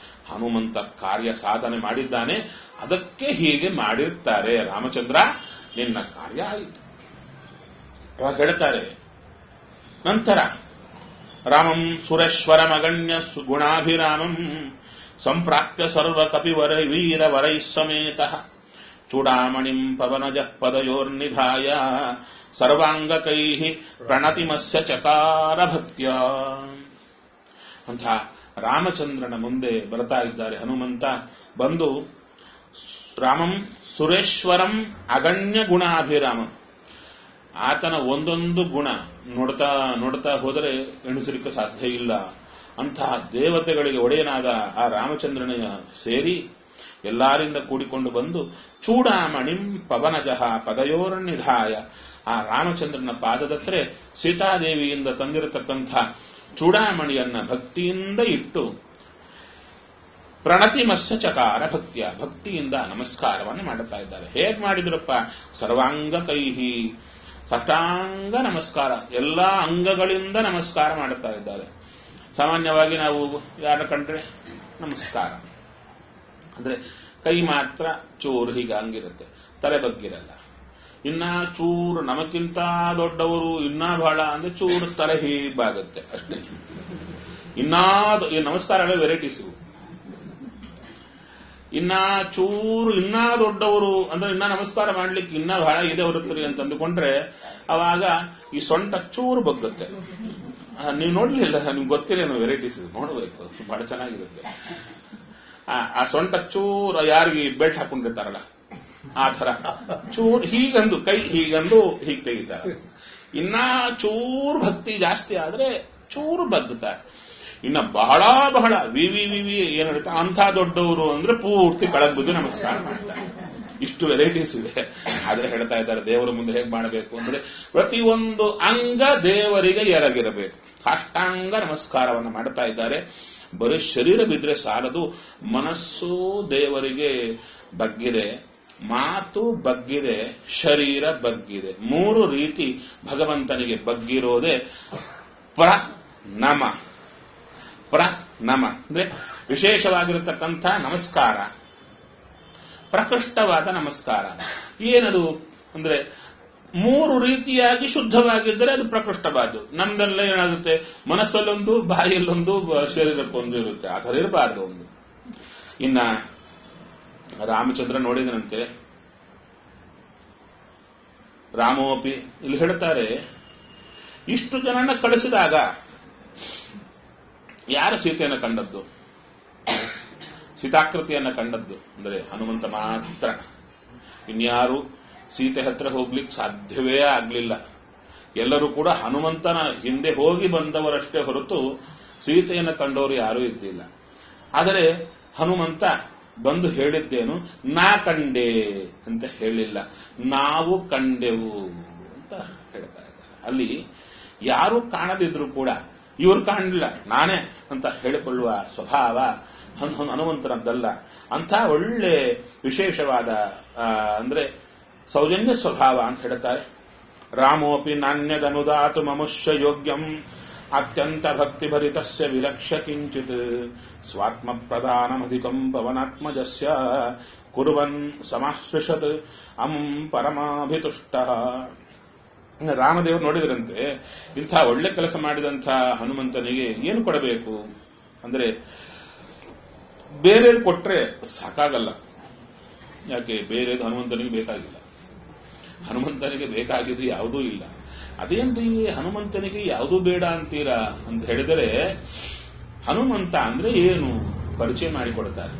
ಹನುಮಂತ ಕಾರ್ಯ ಸಾಧನೆ ಮಾಡಿದ್ದಾನೆ, ಅದಕ್ಕೆ ಹೀಗೆ ಮಾಡಿರ್ತಾರೆ. ರಾಮಚಂದ್ರ, ನಿನ್ನ ಕಾರ್ಯ ಆಯಿತು. ಅವಾಗ ಹೇಳ್ತಾರೆ ನಂತರ ರಾಮಂ ಸುರೇಶ್ವರಮಗಣ್ಯ ಗುಣಾಭಿರಾಮಂ ಸಂಪ್ರಾಪ್ಯ ಸರ್ವ ಕಪಿವರ ವೀರ ವರೈ ಸಮೇತ ಚೂಡಾಮಣಿಂ ಪವನಜ ಪದಯೋರ್ನಿಧಾಯ ಸರ್ವಾಂಗಕೈ ಪ್ರಣತಿಮಸ್ಯ ಚಕಾರ ಭಕ್ತ್ಯ ಅಂತ ರಾಮಚಂದ್ರನ ಮುಂದೆ ಬರ್ತಾ ಇದ್ದಾರೆ ಹನುಮಂತ. ಬಂದು ರಾಮಂ ಸುರೇಶ್ವರಂ ಅಗಣ್ಯ ಗುಣಾಭಿರಾಮಂ, ಆತನ ಒಂದೊಂದು ಗುಣ ನೋಡ್ತಾ ನೋಡ್ತಾ ಹೋದರೆ ಎಣಿಸಲಿಕ್ಕೆ ಸಾಧ್ಯ ಇಲ್ಲ. ಅಂತಹ ದೇವತೆಗಳಿಗೆ ಒಡೆಯನಾದ ಆ ರಾಮಚಂದ್ರನ ಸೇರಿ ಎಲ್ಲರಿಂದ ಕೂಡಿಕೊಂಡು ಬಂದು ಚೂಡಾಮಣಿಂ ಪವನಜಃ ಪದಯೋರ್ನಿಧಾಯ, ಆ ರಾಮಚಂದ್ರನ ಪಾದದತ್ರ ಸೀತಾದೇವಿಯಿಂದ ತಂದಿರತಕ್ಕಂಥ ಚೂಡಾಮಣಿಯನ್ನ ಭಕ್ತಿಯಿಂದ ಇಟ್ಟು ಪ್ರಣತಿಮಸ್ಯ ಚಕಾರ ಭಕ್ತಿಯ, ಭಕ್ತಿಯಿಂದ ನಮಸ್ಕಾರವನ್ನು ಮಾಡುತ್ತಾ ಇದ್ದಾರೆ. ಹೇಗ್ ಮಾಡಿದ್ರಪ್ಪ? ಸರ್ವಾಂಗ ಕೈಹಿ, ಸಷ್ಟಾಂಗ ನಮಸ್ಕಾರ, ಎಲ್ಲಾ ಅಂಗಗಳಿಂದ ನಮಸ್ಕಾರ ಮಾಡುತ್ತಾ ಇದ್ದಾರೆ. ಸಾಮಾನ್ಯವಾಗಿ ನಾವು ಯಾರ ಕಂಡ್ರೆ ನಮಸ್ಕಾರ ಅಂದ್ರೆ ಕೈ ಮಾತ್ರ ಚೂರು ಹೀಗೆ ಹಂಗಿರುತ್ತೆ, ತಲೆ ಬಗ್ಗಿರಲ್ಲ. ಇನ್ನ ಚೂರು ನಮಕ್ಕಿಂತ ದೊಡ್ಡವರು ಇನ್ನ ಬಹಳ ಅಂದ್ರೆ ಚೂರು ತಲೆ ಹೀಗಾಗುತ್ತೆ ಅಷ್ಟೇ. ಇನ್ನಾದ ಈ ನಮಸ್ಕಾರಗಳೇ ವೆರೈಟೀಸ್ ಇವು. ಇನ್ನ ಚೂರು ಇನ್ನ ದೊಡ್ಡವರು ಅಂದ್ರೆ ಇನ್ನ ನಮಸ್ಕಾರ ಮಾಡ್ಲಿಕ್ಕೆ ಇನ್ನ ಬಹಳ ಇದೆ ಹೊರತ್ರಿ ಅಂತ ಅಂದುಕೊಂಡ್ರೆ ಅವಾಗ ಈ ಸೊಂಟ ಚೂರು ಬಗ್ಗುತ್ತೆ. ನೀವು ನೋಡ್ಲಿಲ್ಲ, ನಿಮ್ಗೆ ಗೊತ್ತಿಲ್ಲ ವೆರೈಟೀಸ್ ನೋಡ್ಬೇಕು, ಬಹಳ ಚೆನ್ನಾಗಿರುತ್ತೆ. ಆ ಸೊಂಟ ಚೂರು ಯಾರಿಗೆ ಬೆಲ್ಟ್ ಹಾಕೊಂಡಿರ್ತಾರಲ್ಲ ಆ ತರ ಚೂರು ಹೀಗಂದು ಕೈ ಹೀಗಂದು ಹೀಗೆ ತೆಗಿತಾರೆ. ಇನ್ನ ಚೂರು ಭಕ್ತಿ ಜಾಸ್ತಿ ಆದ್ರೆ ಚೂರು ಬಗ್ಗುತ್ತಾರೆ. ಇನ್ನ ಬಹಳ ಬಹಳ ವಿ ವಿ ವಿ ವಿ ಏನ್ ಹೇಳ್ತಾರೆ ಅಂಥ ದೊಡ್ಡವರು ಅಂದ್ರೆ ಪೂರ್ತಿ ಕಳಗ್ಬಿದ್ದು ನಮಸ್ಕಾರ ಮಾಡ್ತಾರೆ. ಇಷ್ಟು ವೆರೈಟೀಸ್ ಇದೆ. ಆದ್ರೆ ಹೇಳ್ತಾ ಇದ್ದಾರೆ ದೇವರ ಮುಂದೆ ಹೇಗೆ ಮಾಡಬೇಕು ಅಂದ್ರೆ ಪ್ರತಿಯೊಂದು ಅಂಗ ದೇವರಿಗೆ ಎರಗಿರಬೇಕು. ಅಷ್ಟಾಂಗ ನಮಸ್ಕಾರವನ್ನು ಮಾಡ್ತಾ ಇದ್ದಾರೆ. ಬರೀ ಶರೀರ ಬಿದ್ರೆ ಸಾಲದು, ಮನಸ್ಸು ದೇವರಿಗೆ ಬಗ್ಗಿದೆ, ಮಾತು ಬಗ್ಗಿದೆ, ಶರೀರ ಬಗ್ಗಿದೆ. ಮೂರು ರೀತಿ ಭಗವಂತನಿಗೆ ಬಗ್ಗಿರೋದೇ ಪ್ರಣಮ. ಪ್ರಣಮ ಅಂದ್ರೆ ವಿಶೇಷವಾಗಿರತಕ್ಕಂಥ ನಮಸ್ಕಾರ, ಪ್ರಕೃಷ್ಟವಾದ ನಮಸ್ಕಾರ. ಏನದು ಅಂದ್ರೆ ಮೂರು ರೀತಿಯಾಗಿ ಶುದ್ಧವಾಗಿದ್ದರೆ ಅದು ಪ್ರಕೃಷ್ಟವಾದ್ದು. ನಮ್ದೆಲ್ಲ ಏನಾಗುತ್ತೆ, ಮನಸ್ಸಲ್ಲೊಂದು, ಬಾಯಿಯಲ್ಲೊಂದು, ಶರೀರಕ್ಕೊಂದು ಇರುತ್ತೆ. ಆ ಥರ ಇರಬಾರ್ದು ಒಂದು. ಇನ್ನ ರಾಮಚಂದ್ರ ನೋಡಿದನಂತೆ ರಾಮೋಪಿ ಇಲ್ಲಿ ಹೇಳ್ತಾರೆ, ಇಷ್ಟು ಜನನ ಕಳಿಸಿದಾಗ ಯಾರ ಸೀತೆಯನ್ನು ಕಂಡದ್ದು? ಸೀತಾಕೃತಿಯನ್ನ ಕಂಡದ್ದು ಅಂದ್ರೆ ಹನುಮಂತ ಮಾತ್ರ. ಇನ್ಯಾರು ಸೀತೆ ಹತ್ರ ಹೋಗ್ಲಿಕ್ಕೆ ಸಾಧ್ಯವೇ ಆಗ್ಲಿಲ್ಲ. ಎಲ್ಲರೂ ಕೂಡ ಹನುಮಂತನ ಹಿಂದೆ ಹೋಗಿ ಬಂದವರಷ್ಟೇ ಹೊರತು ಸೀತೆಯನ್ನು ಕಂಡವರು ಯಾರೂ ಇದ್ದಿಲ್ಲ. ಆದರೆ ಹನುಮಂತ ಬಂದು ಹೇಳಿದ್ದೇನು, ನಾ ಕಂಡೆ ಅಂತ ಹೇಳಿಲ್ಲ, ನಾವು ಕಂಡೆವು ಅಂತ ಹೇಳ್ತಾ ಇದ್ದಾರೆ. ಅಲ್ಲಿ ಯಾರು ಕಾಣದಿದ್ರು ಕೂಡ ಇವರು ಕಾಣಲಿಲ್ಲ ನಾನೇ ಅಂತ ಹೇಳಿಕೊಳ್ಳುವ ಸ್ವಭಾವ ಹನುಮಂತನದ್ದಲ್ಲ. ಅಂಥ ಒಳ್ಳೆ ವಿಶೇಷವಾದ ಅಂದ್ರೆ ಸೌಜನ್ಯ ಸ್ವಭಾವ ಅಂತ ಹೇಳ್ತಾರೆ. ರಾಮೋಪಿ ನಾಣ್ಯದನುದಾತು ಮಮುಷ್ಯ ಯೋಗ್ಯಂ ಅತ್ಯಂತ ಭಕ್ತಿಭರಿತಸ್ಯ ವಿಲಕ್ಷ್ಯ ಕಿಂಚಿತ್ ಸ್ವಾತ್ಮ ಪ್ರಧಾನಮಧಿಕಂ ಪವನಾತ್ಮಜಸ್ಯ ಕುರ್ವನ್ ಸಮಾಶ್ರಿಷತ್ ಅಂ ಪರಮಾಭಿತುಷ್ಟ. ರಾಮದೇವರು ನೋಡಿದ್ರಂತೆ ಇಂಥ ಒಳ್ಳೆ ಕೆಲಸ ಮಾಡಿದಂಥ ಹನುಮಂತನಿಗೆ ಏನು ಕೊಡಬೇಕು ಅಂದ್ರೆ ಬೇರೆದು ಕೊಟ್ರೆ ಸಾಕಾಗಲ್ಲ. ಯಾಕೆ ಬೇರೆದು ಹನುಮಂತನಿಗೆ ಬೇಕಾಗಿಲ್ಲ. ಹನುಮಂತನಿಗೆ ಬೇಕಾಗಿದ್ದು ಯಾವುದೂ ಇಲ್ಲ. ಅದೇನ್ರಿ ಹನುಮಂತನಿಗೆ ಯಾವುದೂ ಬೇಡ ಅಂತೀರಾ ಅಂತ ಹೇಳಿದರೆ, ಹನುಮಂತ ಅಂದ್ರೆ ಏನು ಪರಿಚಯ ಮಾಡಿಕೊಡ್ತಾರೆ.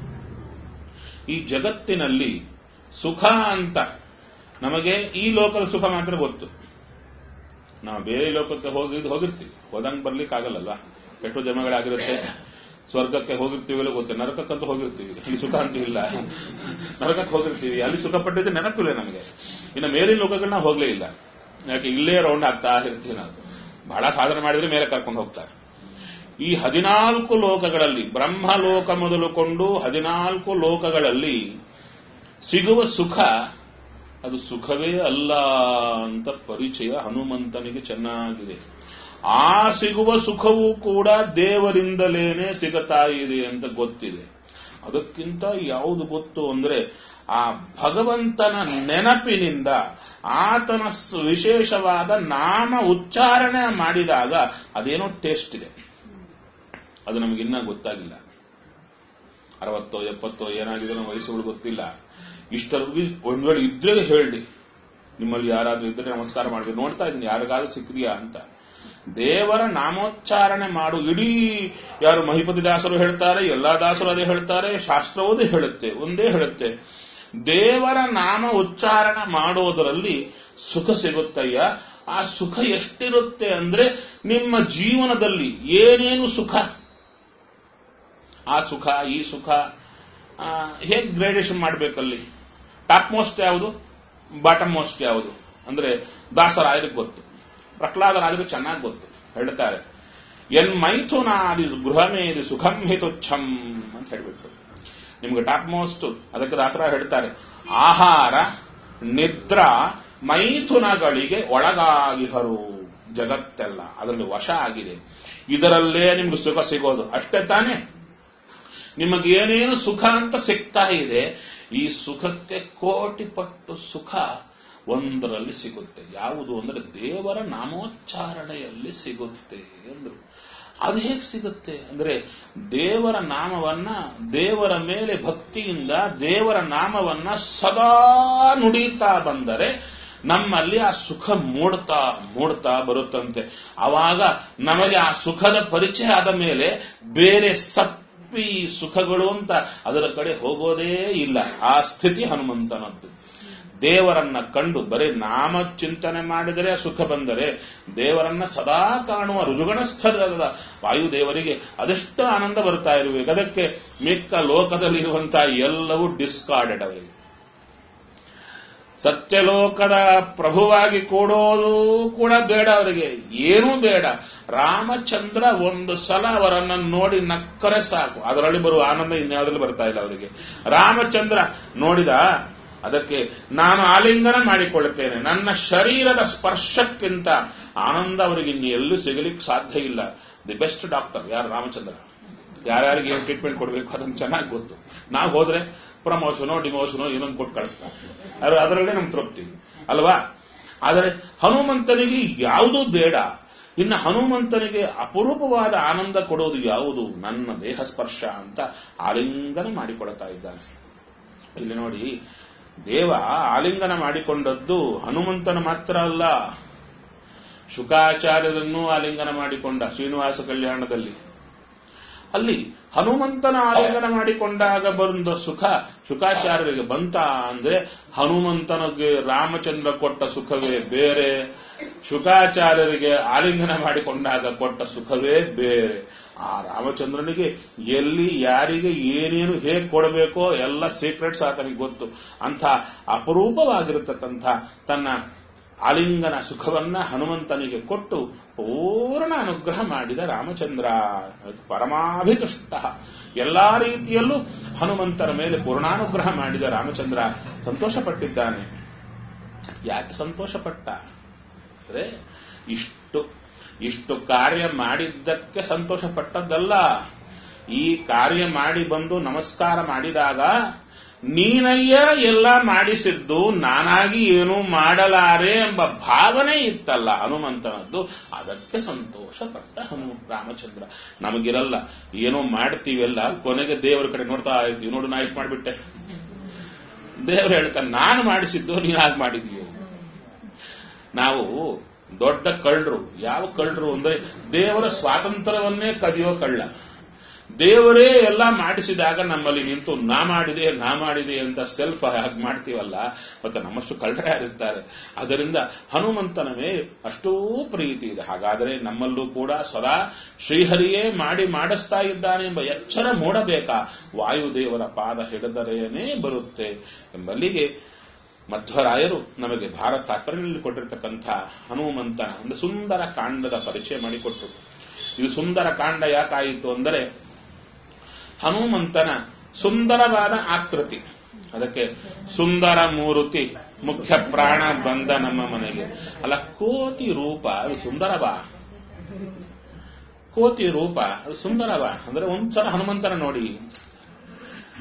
ಈ ಜಗತ್ತಿನಲ್ಲಿ ಸುಖ ಅಂತ ನಮಗೆ ಈ ಲೋಕದ ಸುಖ ಮಾತ್ರ ಗೊತ್ತು. ನಾವು ಬೇರೆ ಲೋಕಕ್ಕೆ ಹೋಗಿದ್ದು ಹೋಗಿರ್ತೀವಿ, ಹೋದಂಗೆ ಬರ್ಲಿಕ್ಕೆ ಆಗಲ್ಲಲ್ವಾ, ಕೆಟ್ಟು ಜನ್ಮಗಳಾಗಿರುತ್ತೆ. ಸ್ವರ್ಗಕ್ಕೆ ಹೋಗಿರ್ತೀವಿ ಗೊತ್ತೆ, ನರಕಕ್ಕಂತೂ ಹೋಗಿರ್ತೀವಿ, ಇಲ್ಲಿ ಸುಖ ಅಂತೂ ಇಲ್ಲ. ನರಕಕ್ಕೆ ಹೋಗಿರ್ತೀವಿ, ಅಲ್ಲಿ ಸುಖ ಪಟ್ಟಿದ್ದು ನೆನಪಿಲ್ಲ ನಮಗೆ. ಇನ್ನು ಮೇಲಿನ ಲೋಕಗಳನ್ನ ಹೋಗ್ಲೇ ಇಲ್ಲ. ಯಾಕೆ ಇಲ್ಲೇ ರೌಂಡ್ ಆಗ್ತಾ ಇರ್ತೀವಿ ನಾವು. ಬಹಳ ಸಾಧನೆ ಮಾಡಿದ್ರೆ ಮೇಲೆ ಕರ್ಕೊಂಡು ಹೋಗ್ತಾರೆ. ಈ ಹದಿನಾಲ್ಕು ಲೋಕಗಳಲ್ಲಿ ಬ್ರಹ್ಮಲೋಕ ಮೊದಲುಕೊಂಡು ಹದಿನಾಲ್ಕು ಲೋಕಗಳಲ್ಲಿ ಸಿಗುವ ಸುಖ ಅದು ಸುಖವೇ ಅಲ್ಲ ಅಂತ ಪರಿಚಯ ಹನುಮಂತನಿಗೆ ಚೆನ್ನಾಗಿದೆ. ಆ ಸಿಗುವ ಸುಖವೂ ಕೂಡ ದೇವರಿಂದಲೇನೆ ಸಿಗುತ್ತಾ ಇದೆ ಅಂತ ಗೊತ್ತಿದೆ. ಅದಕ್ಕಿಂತ ಯಾವುದು ಗೊತ್ತು ಅಂದ್ರೆ ಆ ಭಗವಂತನ ನೆನಪಿನಿಂದ ಆತನ ವಿಶೇಷವಾದ ನಾಮ ಉಚ್ಚಾರಣೆ ಮಾಡಿದಾಗ ಅದೇನೋ ಟೇಸ್ಟ್ ಇದೆ. ಅದು ನಮಗಿನ್ನ ಗೊತ್ತಾಗಿಲ್ಲ. ಅರವತ್ತೋ ಎಪ್ಪತ್ತೋ ಏನಾಗಿದೆ ನಮ್ಮ ವಯಸ್ಸುಗಳು ಗೊತ್ತಿಲ್ಲ. ಇಷ್ಟರಲ್ಲಿ ಒಂದ್ ವೇಳೆ ಇದ್ರೆ ಹೇಳಿ, ನಿಮ್ಮಲ್ಲಿ ಯಾರಾದ್ರೂ ಇದ್ರೆ ನಮಸ್ಕಾರ ಮಾಡಿದ್ರೆ ನೋಡ್ತಾ ಇದ್ದೀನಿ ಯಾರಿಗಾದ್ರೂ ಸಿಕ್ಕಿದೆಯಾ ಅಂತ. ದೇವರ ನಾಮೋಚ್ಚಾರಣೆ ಮಾಡು. ಇಡೀ ಯಾರು ಮಹಿಪತಿ ದಾಸರು ಹೇಳ್ತಾರೆ, ಎಲ್ಲಾ ದಾಸರು ಅದೇ ಹೇಳ್ತಾರೆ, ಶಾಸ್ತ್ರವೂ ಹೇಳುತ್ತೆ, ಒಂದೇ ಹೇಳುತ್ತೆ. ದೇವರ ನಾಮ ಉಚ್ಚಾರಣೆ ಮಾಡೋದರಲ್ಲಿ ಸುಖ ಸಿಗುತ್ತಯ್ಯ. ಆ ಸುಖ ಎಷ್ಟಿರುತ್ತೆ ಅಂದ್ರೆ ನಿಮ್ಮ ಜೀವನದಲ್ಲಿ ಏನೇನು ಸುಖ, ಆ ಸುಖ ಈ ಸುಖ ಹೇಗೆ ಗ್ರೇಡೇಷನ್ ಮಾಡಬೇಕಲ್ಲಿ, ಟಾಪ್ ಮೋಸ್ಟ್ ಯಾವುದು, ಬಾಟಮ್ ಮೋಸ್ಟ್ ಯಾವುದು ಅಂದ್ರೆ ದಾಸರಾಯರಿಗೆ ಗೊತ್ತು, ಪ್ರಹ್ಲಾದರಾಜರಿಗೆ ಚೆನ್ನಾಗಿ ಗೊತ್ತು. ಹೇಳ್ತಾರೆ, ಎನ್ ಮೈಥುನಾದಿ ಗೃಹಮೇದಿ ಸುಖಂ ಹಿತುಚ್ಛಂ ಅಂತ ಹೇಳ್ಬಿಟ್ಟು. ನಿಮ್ಗೆ ಟಾಪ್ ಮೋಸ್ಟ್ ಅದಕ್ಕೆ ದಾಸರ ಹೇಳ್ತಾರೆ, ಆಹಾರ ನಿದ್ರಾ ಮೈಥುನಗಳಿಗೆ ಒಳಗಾಗಿಹರು ಜಗತ್ತೆಲ್ಲ, ಅದರಲ್ಲಿ ವಶ ಆಗಿದೆ. ಇದರಲ್ಲೇ ನಿಮ್ಗೆ ಸುಖ ಸಿಗೋದು ಅಷ್ಟೇ ತಾನೇ. ನಿಮಗೇನೇನು ಸುಖ ಅಂತ ಸಿಗ್ತಾ ಇದೆ, ಈ ಸುಖಕ್ಕೆ ಕೋಟಿ ಪಟ್ಟು ಸುಖ ಒಂದರಲ್ಲಿ ಸಿಗುತ್ತೆ. ಯಾವುದು ಅಂದ್ರೆ ದೇವರ ನಾಮೋಚ್ಚಾರಣೆಯಲ್ಲಿ ಸಿಗುತ್ತೆ ಎಂದ್ರು. ಅದು ಹೇಗೆ ಸಿಗುತ್ತೆ ಅಂದ್ರೆ ದೇವರ ನಾಮವನ್ನ, ದೇವರ ಮೇಲೆ ಭಕ್ತಿಯಿಂದ ದೇವರ ನಾಮವನ್ನ ಸದಾ ನುಡಿತಾ ಬಂದರೆ ನಮ್ಮಲ್ಲಿ ಆ ಸುಖ ಮೂಡ್ತಾ ಮೂಡ್ತಾ ಬರುತ್ತಂತೆ. ಆವಾಗ ನಮಗೆ ಆ ಸುಖದ ಪರಿಚಯ ಆದ ಮೇಲೆ ಬೇರೆ ಸಪ್ಪಿ ಸುಖಗಳು ಅಂತ ಅದರ ಕಡೆ ಹೋಗೋದೇ ಇಲ್ಲ. ಆ ಸ್ಥಿತಿ ಹನುಮಂತನದ್ದು. ದೇವರನ್ನ ಕಂಡು ಬರೀ ನಾಮ ಚಿಂತನೆ ಮಾಡಿದರೆ ಸುಖ ಬಂದರೆ, ದೇವರನ್ನ ಸದಾ ಕಾಣುವ ಋಜುಗಣಸ್ಥರಾದ ವಾಯುದೇವರಿಗೆ ಅದೆಷ್ಟು ಆನಂದ ಬರ್ತಾ ಇರಬೇಕು. ಅದಕ್ಕೆ ಮಿಕ್ಕ ಲೋಕದಲ್ಲಿರುವಂತಹ ಎಲ್ಲವೂ ಡಿಸ್ಕಾರ್ಡೆಡ್ ಅವರಿಗೆ. ಸತ್ಯಲೋಕದ ಪ್ರಭುವಾಗಿ ಕೂಡೋದು ಕೂಡ ಬೇಡ ಅವರಿಗೆ, ಏನೂ ಬೇಡ. ರಾಮಚಂದ್ರ ಒಂದು ಸಲ ಅವರನ್ನು ನೋಡಿ ನಕ್ಕರೆ ಸಾಕು, ಅದರಲ್ಲಿ ಬರುವ ಆನಂದ ಇನ್ಯಾವುದ್ರಲ್ಲಿ ಬರ್ತಾ ಇಲ್ಲ ಅವರಿಗೆ. ರಾಮಚಂದ್ರ ನೋಡಿದ, ಅದಕ್ಕೆ ನಾನು ಆಲಿಂಗನ ಮಾಡಿಕೊಳ್ಳುತ್ತೇನೆ. ನನ್ನ ಶರೀರದ ಸ್ಪರ್ಶಕ್ಕಿಂತ ಆನಂದ ಅವರಿಗೆ ಇನ್ನು ಎಲ್ಲೂ ಸಿಗಲಿಕ್ಕೆ ಸಾಧ್ಯ ಇಲ್ಲ. ದಿ ಬೆಸ್ಟ್ ಡಾಕ್ಟರ್ ಯಾರು? ರಾಮಚಂದ್ರ. ಯಾರ್ಯಾರಿಗೆ ಏನು ಟ್ರೀಟ್ಮೆಂಟ್ ಕೊಡಬೇಕು ಅದನ್ನು ಚೆನ್ನಾಗಿ ಗೊತ್ತು. ನಾವು ಹೋದ್ರೆ ಪ್ರಮೋಷನೋ ಡಿಮೋಷನೋ ಏನೊಂದು ಕೊಟ್ಟು ಕಳಿಸ್ತಾರೆ, ಅದರಲ್ಲೇ ನಮ್ಗೆ ತೃಪ್ತಿ ಅಲ್ವಾ? ಆದರೆ ಹನುಮಂತನಿಗೆ ಯಾವುದೂ ಬೇಡ. ಇನ್ನು ಹನುಮಂತನಿಗೆ ಅಪರೂಪವಾದ ಆನಂದ ಕೊಡೋದು ಯಾವುದು? ನನ್ನ ದೇಹ ಸ್ಪರ್ಶ ಅಂತ ಆಲಿಂಗನ ಮಾಡಿಕೊಳ್ತಾ ಇದ್ದಾನೆ. ಇಲ್ಲಿ ನೋಡಿ, ದೇವ ಆಲಿಂಗನ ಮಾಡಿಕೊಂಡದ್ದು ಹನುಮಂತನ ಮಾತ್ರ ಅಲ್ಲ, ಶುಕಾಚಾರ್ಯರನ್ನೂ ಆಲಿಂಗನ ಮಾಡಿಕೊಂಡ ಶ್ರೀನಿವಾಸ ಕಲ್ಯಾಣದಲ್ಲಿ. ಅಲ್ಲಿ ಹನುಮಂತನ ಆಲಿಂಗನ ಮಾಡಿಕೊಂಡಾಗ ಬಂದ ಸುಖ ಶುಕಾಚಾರ್ಯರಿಗೆ ಬಂತ ಅಂದ್ರೆ ಹನುಮಂತನಿಗೆ ರಾಮಚಂದ್ರ ಕೊಟ್ಟ ಸುಖವೇ ಬೇರೆ, ಶುಕಾಚಾರ್ಯರಿಗೆ ಆಲಿಂಗನ ಮಾಡಿಕೊಂಡಾಗ ಕೊಟ್ಟ ಸುಖವೇ ಬೇರೆ. ಆ ರಾಮಚಂದ್ರನಿಗೆ ಎಲ್ಲಿ ಯಾರಿಗೆ ಏನೇನು ಹೇಗೆ ಕೊಡಬೇಕೋ ಎಲ್ಲ ಸೀಕ್ರೆಟ್ಸ್ ಆತನಿಗೆ ಗೊತ್ತು. ಅಂಥ ಅಪರೂಪವಾಗಿರತಕ್ಕಂಥ ತನ್ನ ಆಲಿಂಗನ ಸುಖವನ್ನ ಹನುಮಂತನಿಗೆ ಕೊಟ್ಟು ಪೂರ್ಣ ಅನುಗ್ರಹ ಮಾಡಿದ ರಾಮಚಂದ್ರ. ಪರಮಾಭಿತುಷ್ಟ, ಎಲ್ಲಾ ರೀತಿಯಲ್ಲೂ ಹನುಮಂತನ ಮೇಲೆ ಪೂರ್ಣಾನುಗ್ರಹ ಮಾಡಿದ ರಾಮಚಂದ್ರ ಸಂತೋಷಪಟ್ಟಿದ್ದಾನೆ. ಯಾಕೆ ಸಂತೋಷಪಟ್ಟ ಅಂದ್ರೆ ಇಷ್ಟು ಇಷ್ಟು ಕಾರ್ಯ ಮಾಡಿದ್ದಕ್ಕೆ ಸಂತೋಷಪಟ್ಟದ್ದಲ್ಲ. ಈ ಕಾರ್ಯ ಮಾಡಿ ಬಂದು ನಮಸ್ಕಾರ ಮಾಡಿದಾಗ ನೀನಯ್ಯ ಎಲ್ಲ ಮಾಡಿಸಿದ್ದು, ನಾನಾಗಿ ಏನೂ ಮಾಡಲಾರೆ ಎಂಬ ಭಾವನೆ ಇತ್ತಲ್ಲ ಹನುಮಂತನದ್ದು, ಅದಕ್ಕೆ ಸಂತೋಷಪಟ್ಟ ಹನು ರಾಮಚಂದ್ರ. ನಮಗಿರಲ್ಲ, ಏನೋ ಮಾಡ್ತೀವೆಲ್ಲ, ಕೊನೆಗೆ ದೇವರ ಕಡೆ ನೋಡ್ತಾ ಇರ್ತೀವಿ, ನೋಡು ನಾ ಇಷ್ಟು ಮಾಡಿಬಿಟ್ಟೆ. ದೇವರು ಹೇಳ್ತಾನೆ, ನಾನು ಮಾಡಿಸಿದ್ದು ನೀನಾಗಿ ಮಾಡಿದೀಯೋ. ನಾವು ದೊಡ್ಡ ಕಳ್ಳರು. ಯಾವ ಕಳ್ಳರು ಅಂದ್ರೆ ದೇವರ ಸ್ವಾತಂತ್ರ್ಯವನ್ನೇ ಕದಿಯೋ ಕಳ್ಳ. ದೇವರೇ ಎಲ್ಲ ಮಾಡಿಸಿದಾಗ ನಮ್ಮಲ್ಲಿ ನಿಂತು ನಾ ಮಾಡಿದೆ ನಾ ಮಾಡಿದೆ ಅಂತ ಸೆಲ್ಫ್ ಹಾಗೆ ಮಾಡ್ತೀವಲ್ಲ, ಮತ್ತೆ ನಮ್ಮಷ್ಟು ಕಳ್ಳರೇ ಆಗಿರ್ತಾರೆ. ಅದರಿಂದ ಹನುಮಂತನ ಮೇಲೆ ಅಷ್ಟೂ ಪ್ರೀತಿ ಇದೆ. ಹಾಗಾದರೆ ನಮ್ಮಲ್ಲೂ ಕೂಡ ಸದಾ ಶ್ರೀಹರಿಯೇ ಮಾಡಿ ಮಾಡಿಸ್ತಾ ಇದ್ದಾನೆ ಎಂಬ ಎಚ್ಚರ ಮೂಡಬೇಕಾ? ವಾಯುದೇವರ ಪಾದ ಹಿಡಿದರೇನೇ ಬರುತ್ತೆ ಎಂಬಲ್ಲಿಗೆ ಮಧ್ವರಾಯರು ನಮಗೆ ಭಾರತ ತಾತ್ಪರ್ಯದಲ್ಲಿ ಕೊಟ್ಟಿರತಕ್ಕಂಥ ಹನುಮಂತನ ಒಂದು ಸುಂದರ ಕಾಂಡದ ಪರಿಚಯ ಮಾಡಿಕೊಟ್ಟರು. ಇದು ಸುಂದರ ಕಾಂಡ ಯಾಕಾಯಿತು ಅಂದರೆ ಹನುಮಂತನ ಸುಂದರವಾದ ಆಕೃತಿ. ಅದಕ್ಕೆ ಸುಂದರ ಮೂರುತಿ ಮುಖ್ಯ ಪ್ರಾಣ ಬಂದ ನಮ್ಮ ಮನೆಗೆ. ಅಲ್ಲ, ಕೋತಿ ರೂಪ ಅದು ಸುಂದರವಾ? ಕೋತಿ ರೂಪ ಅದು ಸುಂದರವಾ ಅಂದ್ರೆ ಒಂದ್ಸಲ ಹನುಮಂತನ ನೋಡಿ.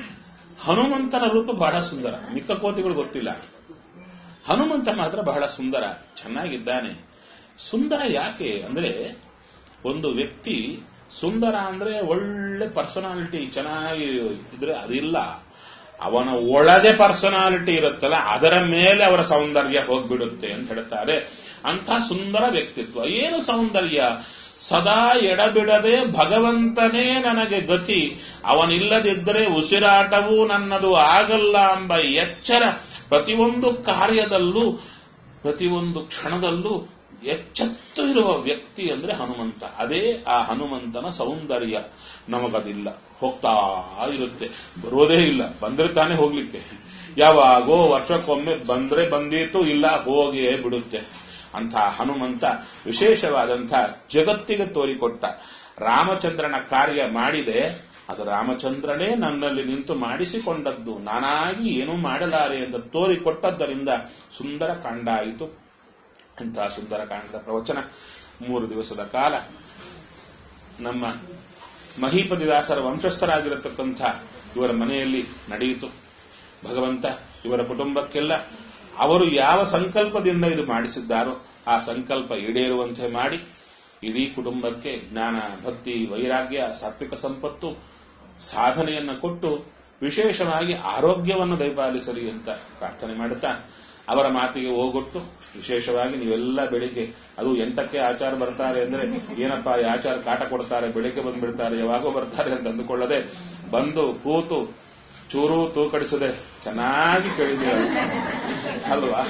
ಹನುಮಂತನ ರೂಪ ಬಹಳ ಸುಂದರ, ಮಿಕ್ಕ ಕೋತಿಗಳು ಗೊತ್ತಿಲ್ಲ. ಹನುಮಂತ ಮಾತ್ರ ಬಹಳ ಸುಂದರ, ಚೆನ್ನಾಗಿದ್ದಾನೆ. ಸುಂದರ ಯಾಕೆ ಅಂದ್ರೆ, ಒಂದು ವ್ಯಕ್ತಿ ಸುಂದರ ಅಂದ್ರೆ ಒಳ್ಳೆ ಪರ್ಸನಾಲಿಟಿ ಚೆನ್ನಾಗಿ ಇದ್ರೆ ಅದಿಲ್ಲ, ಅವನ ಒಳಗೆ ಪರ್ಸನಾಲಿಟಿ ಇರುತ್ತಲ್ಲ ಅದರ ಮೇಲೆ ಅವರ ಸೌಂದರ್ಯ ಹೋಗ್ಬಿಡುತ್ತೆ ಅಂತ ಹೇಳ್ತಾರೆ. ಅಂಥ ಸುಂದರ ವ್ಯಕ್ತಿತ್ವ. ಏನು ಸೌಂದರ್ಯ? ಸದಾ ಎಡಬಿಡದೆ ಭಗವಂತನೇ ನನಗೆ ಗತಿ, ಅವನಿಲ್ಲದಿದ್ದರೆ ಉಸಿರಾಟವೂ ನನ್ನದು ಆಗಲ್ಲ ಎಂಬ ಎಚ್ಚರ. ಪ್ರತಿಯೊಂದು ಕಾರ್ಯದಲ್ಲೂ ಪ್ರತಿಯೊಂದು ಕ್ಷಣದಲ್ಲೂ ಎಚ್ಚೆತ್ತು ಇರುವ ವ್ಯಕ್ತಿ ಅಂದ್ರೆ ಹನುಮಂತ. ಅದೇ ಆ ಹನುಮಂತನ ಸೌಂದರ್ಯ. ನಮಗದಿಲ್ಲ, ಹೋಗ್ತಾ ಇರುತ್ತೆ, ಬರೋದೇ ಇಲ್ಲ. ಬಂದ್ರೆ ತಾನೇ ಹೋಗ್ಲಿಕ್ಕೆ, ಯಾವಾಗೋ ವರ್ಷಕ್ಕೊಮ್ಮೆ ಬಂದ್ರೆ ಬಂದೀತು, ಇಲ್ಲ ಹೋಗಿಯೇ ಬಿಡುತ್ತೆ. ಅಂಥ ಹನುಮಂತ ವಿಶೇಷವಾದಂಥ ಜಗತ್ತಿಗೆ ತೋರಿಕೊಟ್ಟ. ರಾಮಚಂದ್ರನ ಕಾರ್ಯ ಮಾಡಿದೆ, ಅದು ರಾಮಚಂದ್ರನೇ ನನ್ನಲ್ಲಿ ನಿಂತು ಮಾಡಿಸಿಕೊಂಡದ್ದು, ನಾನಾಗಿ ಏನೂ ಮಾಡಲಾರೆ ಎಂದು ತೋರಿಕೊಟ್ಟದ್ದರಿಂದ ಸುಂದರ ಕಾಂಡ ಆಯಿತು. ಇಂತಹ ಸುಂದರಕಾಂಡದ ಪ್ರವಚನ ಮೂರು ದಿವಸದ ಕಾಲ ನಮ್ಮ ಮಹೀಪತಿದಾಸರ ವಂಶಸ್ಥರಾಗಿರತಕ್ಕಂಥ ಇವರ ಮನೆಯಲ್ಲಿ ನಡೆಯಿತು. ಭಗವಂತ ಇವರ ಕುಟುಂಬಕ್ಕೆಲ್ಲ ಅವರು ಯಾವ ಸಂಕಲ್ಪದಿಂದ ಇದು ಮಾಡಿಸಿದ್ದಾರೋ ಆ ಸಂಕಲ್ಪ ಈಡೇರುವಂತೆ ಮಾಡಿ ಇಡೀ ಕುಟುಂಬಕ್ಕೆ ಜ್ಞಾನ, ಭಕ್ತಿ, ವೈರಾಗ್ಯ, ಸಾತ್ವಿಕ ಸಂಪತ್ತು, ಸಾಧನೆಯನ್ನು ಕೊಟ್ಟು ವಿಶೇಷವಾಗಿ ಆರೋಗ್ಯವನ್ನು ದಯಪಾಲಿಸಲಿ ಅಂತ ಪ್ರಾರ್ಥನೆ ಮಾಡುತ್ತಾ ಅವರ ಮಾತಿಗೆ ಹೋಗೊಟ್ಟು ವಿಶೇಷವಾಗಿ ನೀವೆಲ್ಲ ಬೆಳಿಗ್ಗೆ, ಅದು ಎಂಟಕ್ಕೆ ಆಚಾರ ಬರ್ತಾರೆ ಅಂದ್ರೆ ಏನಪ್ಪಾ ಈ ಆಚಾರ ಕಾಟ ಕೊಡ್ತಾರೆ, ಬೆಳಿಗ್ಗೆ ಬಂದ್ಬಿಡ್ತಾರೆ, ಯಾವಾಗೋ ಬರ್ತಾರೆ ಅಂತ ಅಂದುಕೊಳ್ಳದೆ ಬಂದು ಕೂತು ಚೂರು ತೂಕಡಿಸದೆ ಚೆನ್ನಾಗಿ ಕೇಳಿದೆ ಅಲ್ವಾ.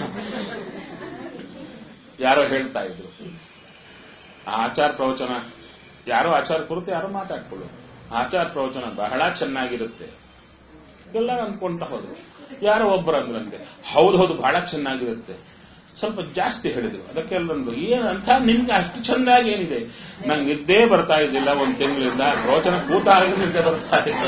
ಯಾರೋ ಹೇಳ್ತಾ ಇದ್ರು ಆಚಾರ ಪ್ರವಚನ, ಯಾರೋ ಆಚಾರ ಕುರಿತು ಯಾರೋ ಮಾತಾಡ್ಕೊಳ್ಳು, ಆಚಾರ ಪ್ರವಚನ ಬಹಳ ಚೆನ್ನಾಗಿರುತ್ತೆ ಎಲ್ಲರೂ ಅಂದ್ಕೊಂತ ಹೋದ್ರು. ಯಾರೋ ಒಬ್ಬರು ಅಂದ್ರಂತೆ, ಹೌದು ಹೌದು ಬಹಳ ಚೆನ್ನಾಗಿರುತ್ತೆ, ಸ್ವಲ್ಪ ಜಾಸ್ತಿ ಹೇಳಿದ್ರು. ಅದಕ್ಕೆಲ್ಲಂದ್ರು ಏನಂತ ನಿಮ್ಗೆ ಅಷ್ಟು ಚಂದಾಗಿ ಏನಿದೆ, ನಂಗೆ ನಿದ್ದೆ ಬರ್ತಾ ಇದ್ದಿಲ್ಲ ಒಂದ್ ತಿಂಗಳಿಂದ, ಪ್ರವಚನ ಕೂತಾಗ ನಿದ್ದೆ ಬರ್ತಾ ಇಲ್ಲ.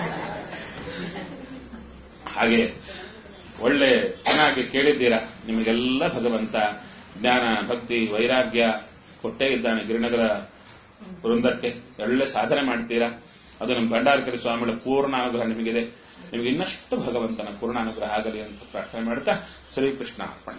ಹಾಗೆ ಒಳ್ಳೆ ಚೆನ್ನಾಗಿ ಕೇಳಿದ್ದೀರಾ. ನಿಮಗೆಲ್ಲ ಭಗವಂತ ಜ್ಞಾನ, ಭಕ್ತಿ, ವೈರಾಗ್ಯ ಕೊಟ್ಟೇ ಇದ್ದಾನೆ. ಗಿರಿನಗರ ವೃಂದಕ್ಕೆ ಒಳ್ಳೆ ಸಾಧನೆ ಮಾಡ್ತೀರಾ. ಅದು ನಮ್ಮ ಭಂಡಾರಕರಿ ಸ್ವಾಮಿಗಳ ಪೂರ್ಣಾನುಗ್ರಹ ನಿಮಗಿದೆ. ನಿಮಗೆ ಇನ್ನಷ್ಟು ಭಗವಂತನ ಪೂರ್ಣಾನುಗ್ರಹ ಆಗಲಿ ಅಂತ ಪ್ರಾರ್ಥನೆ ಮಾಡ್ತಾ ಶ್ರೀಕೃಷ್ಣ ಅರ್ಪಣ.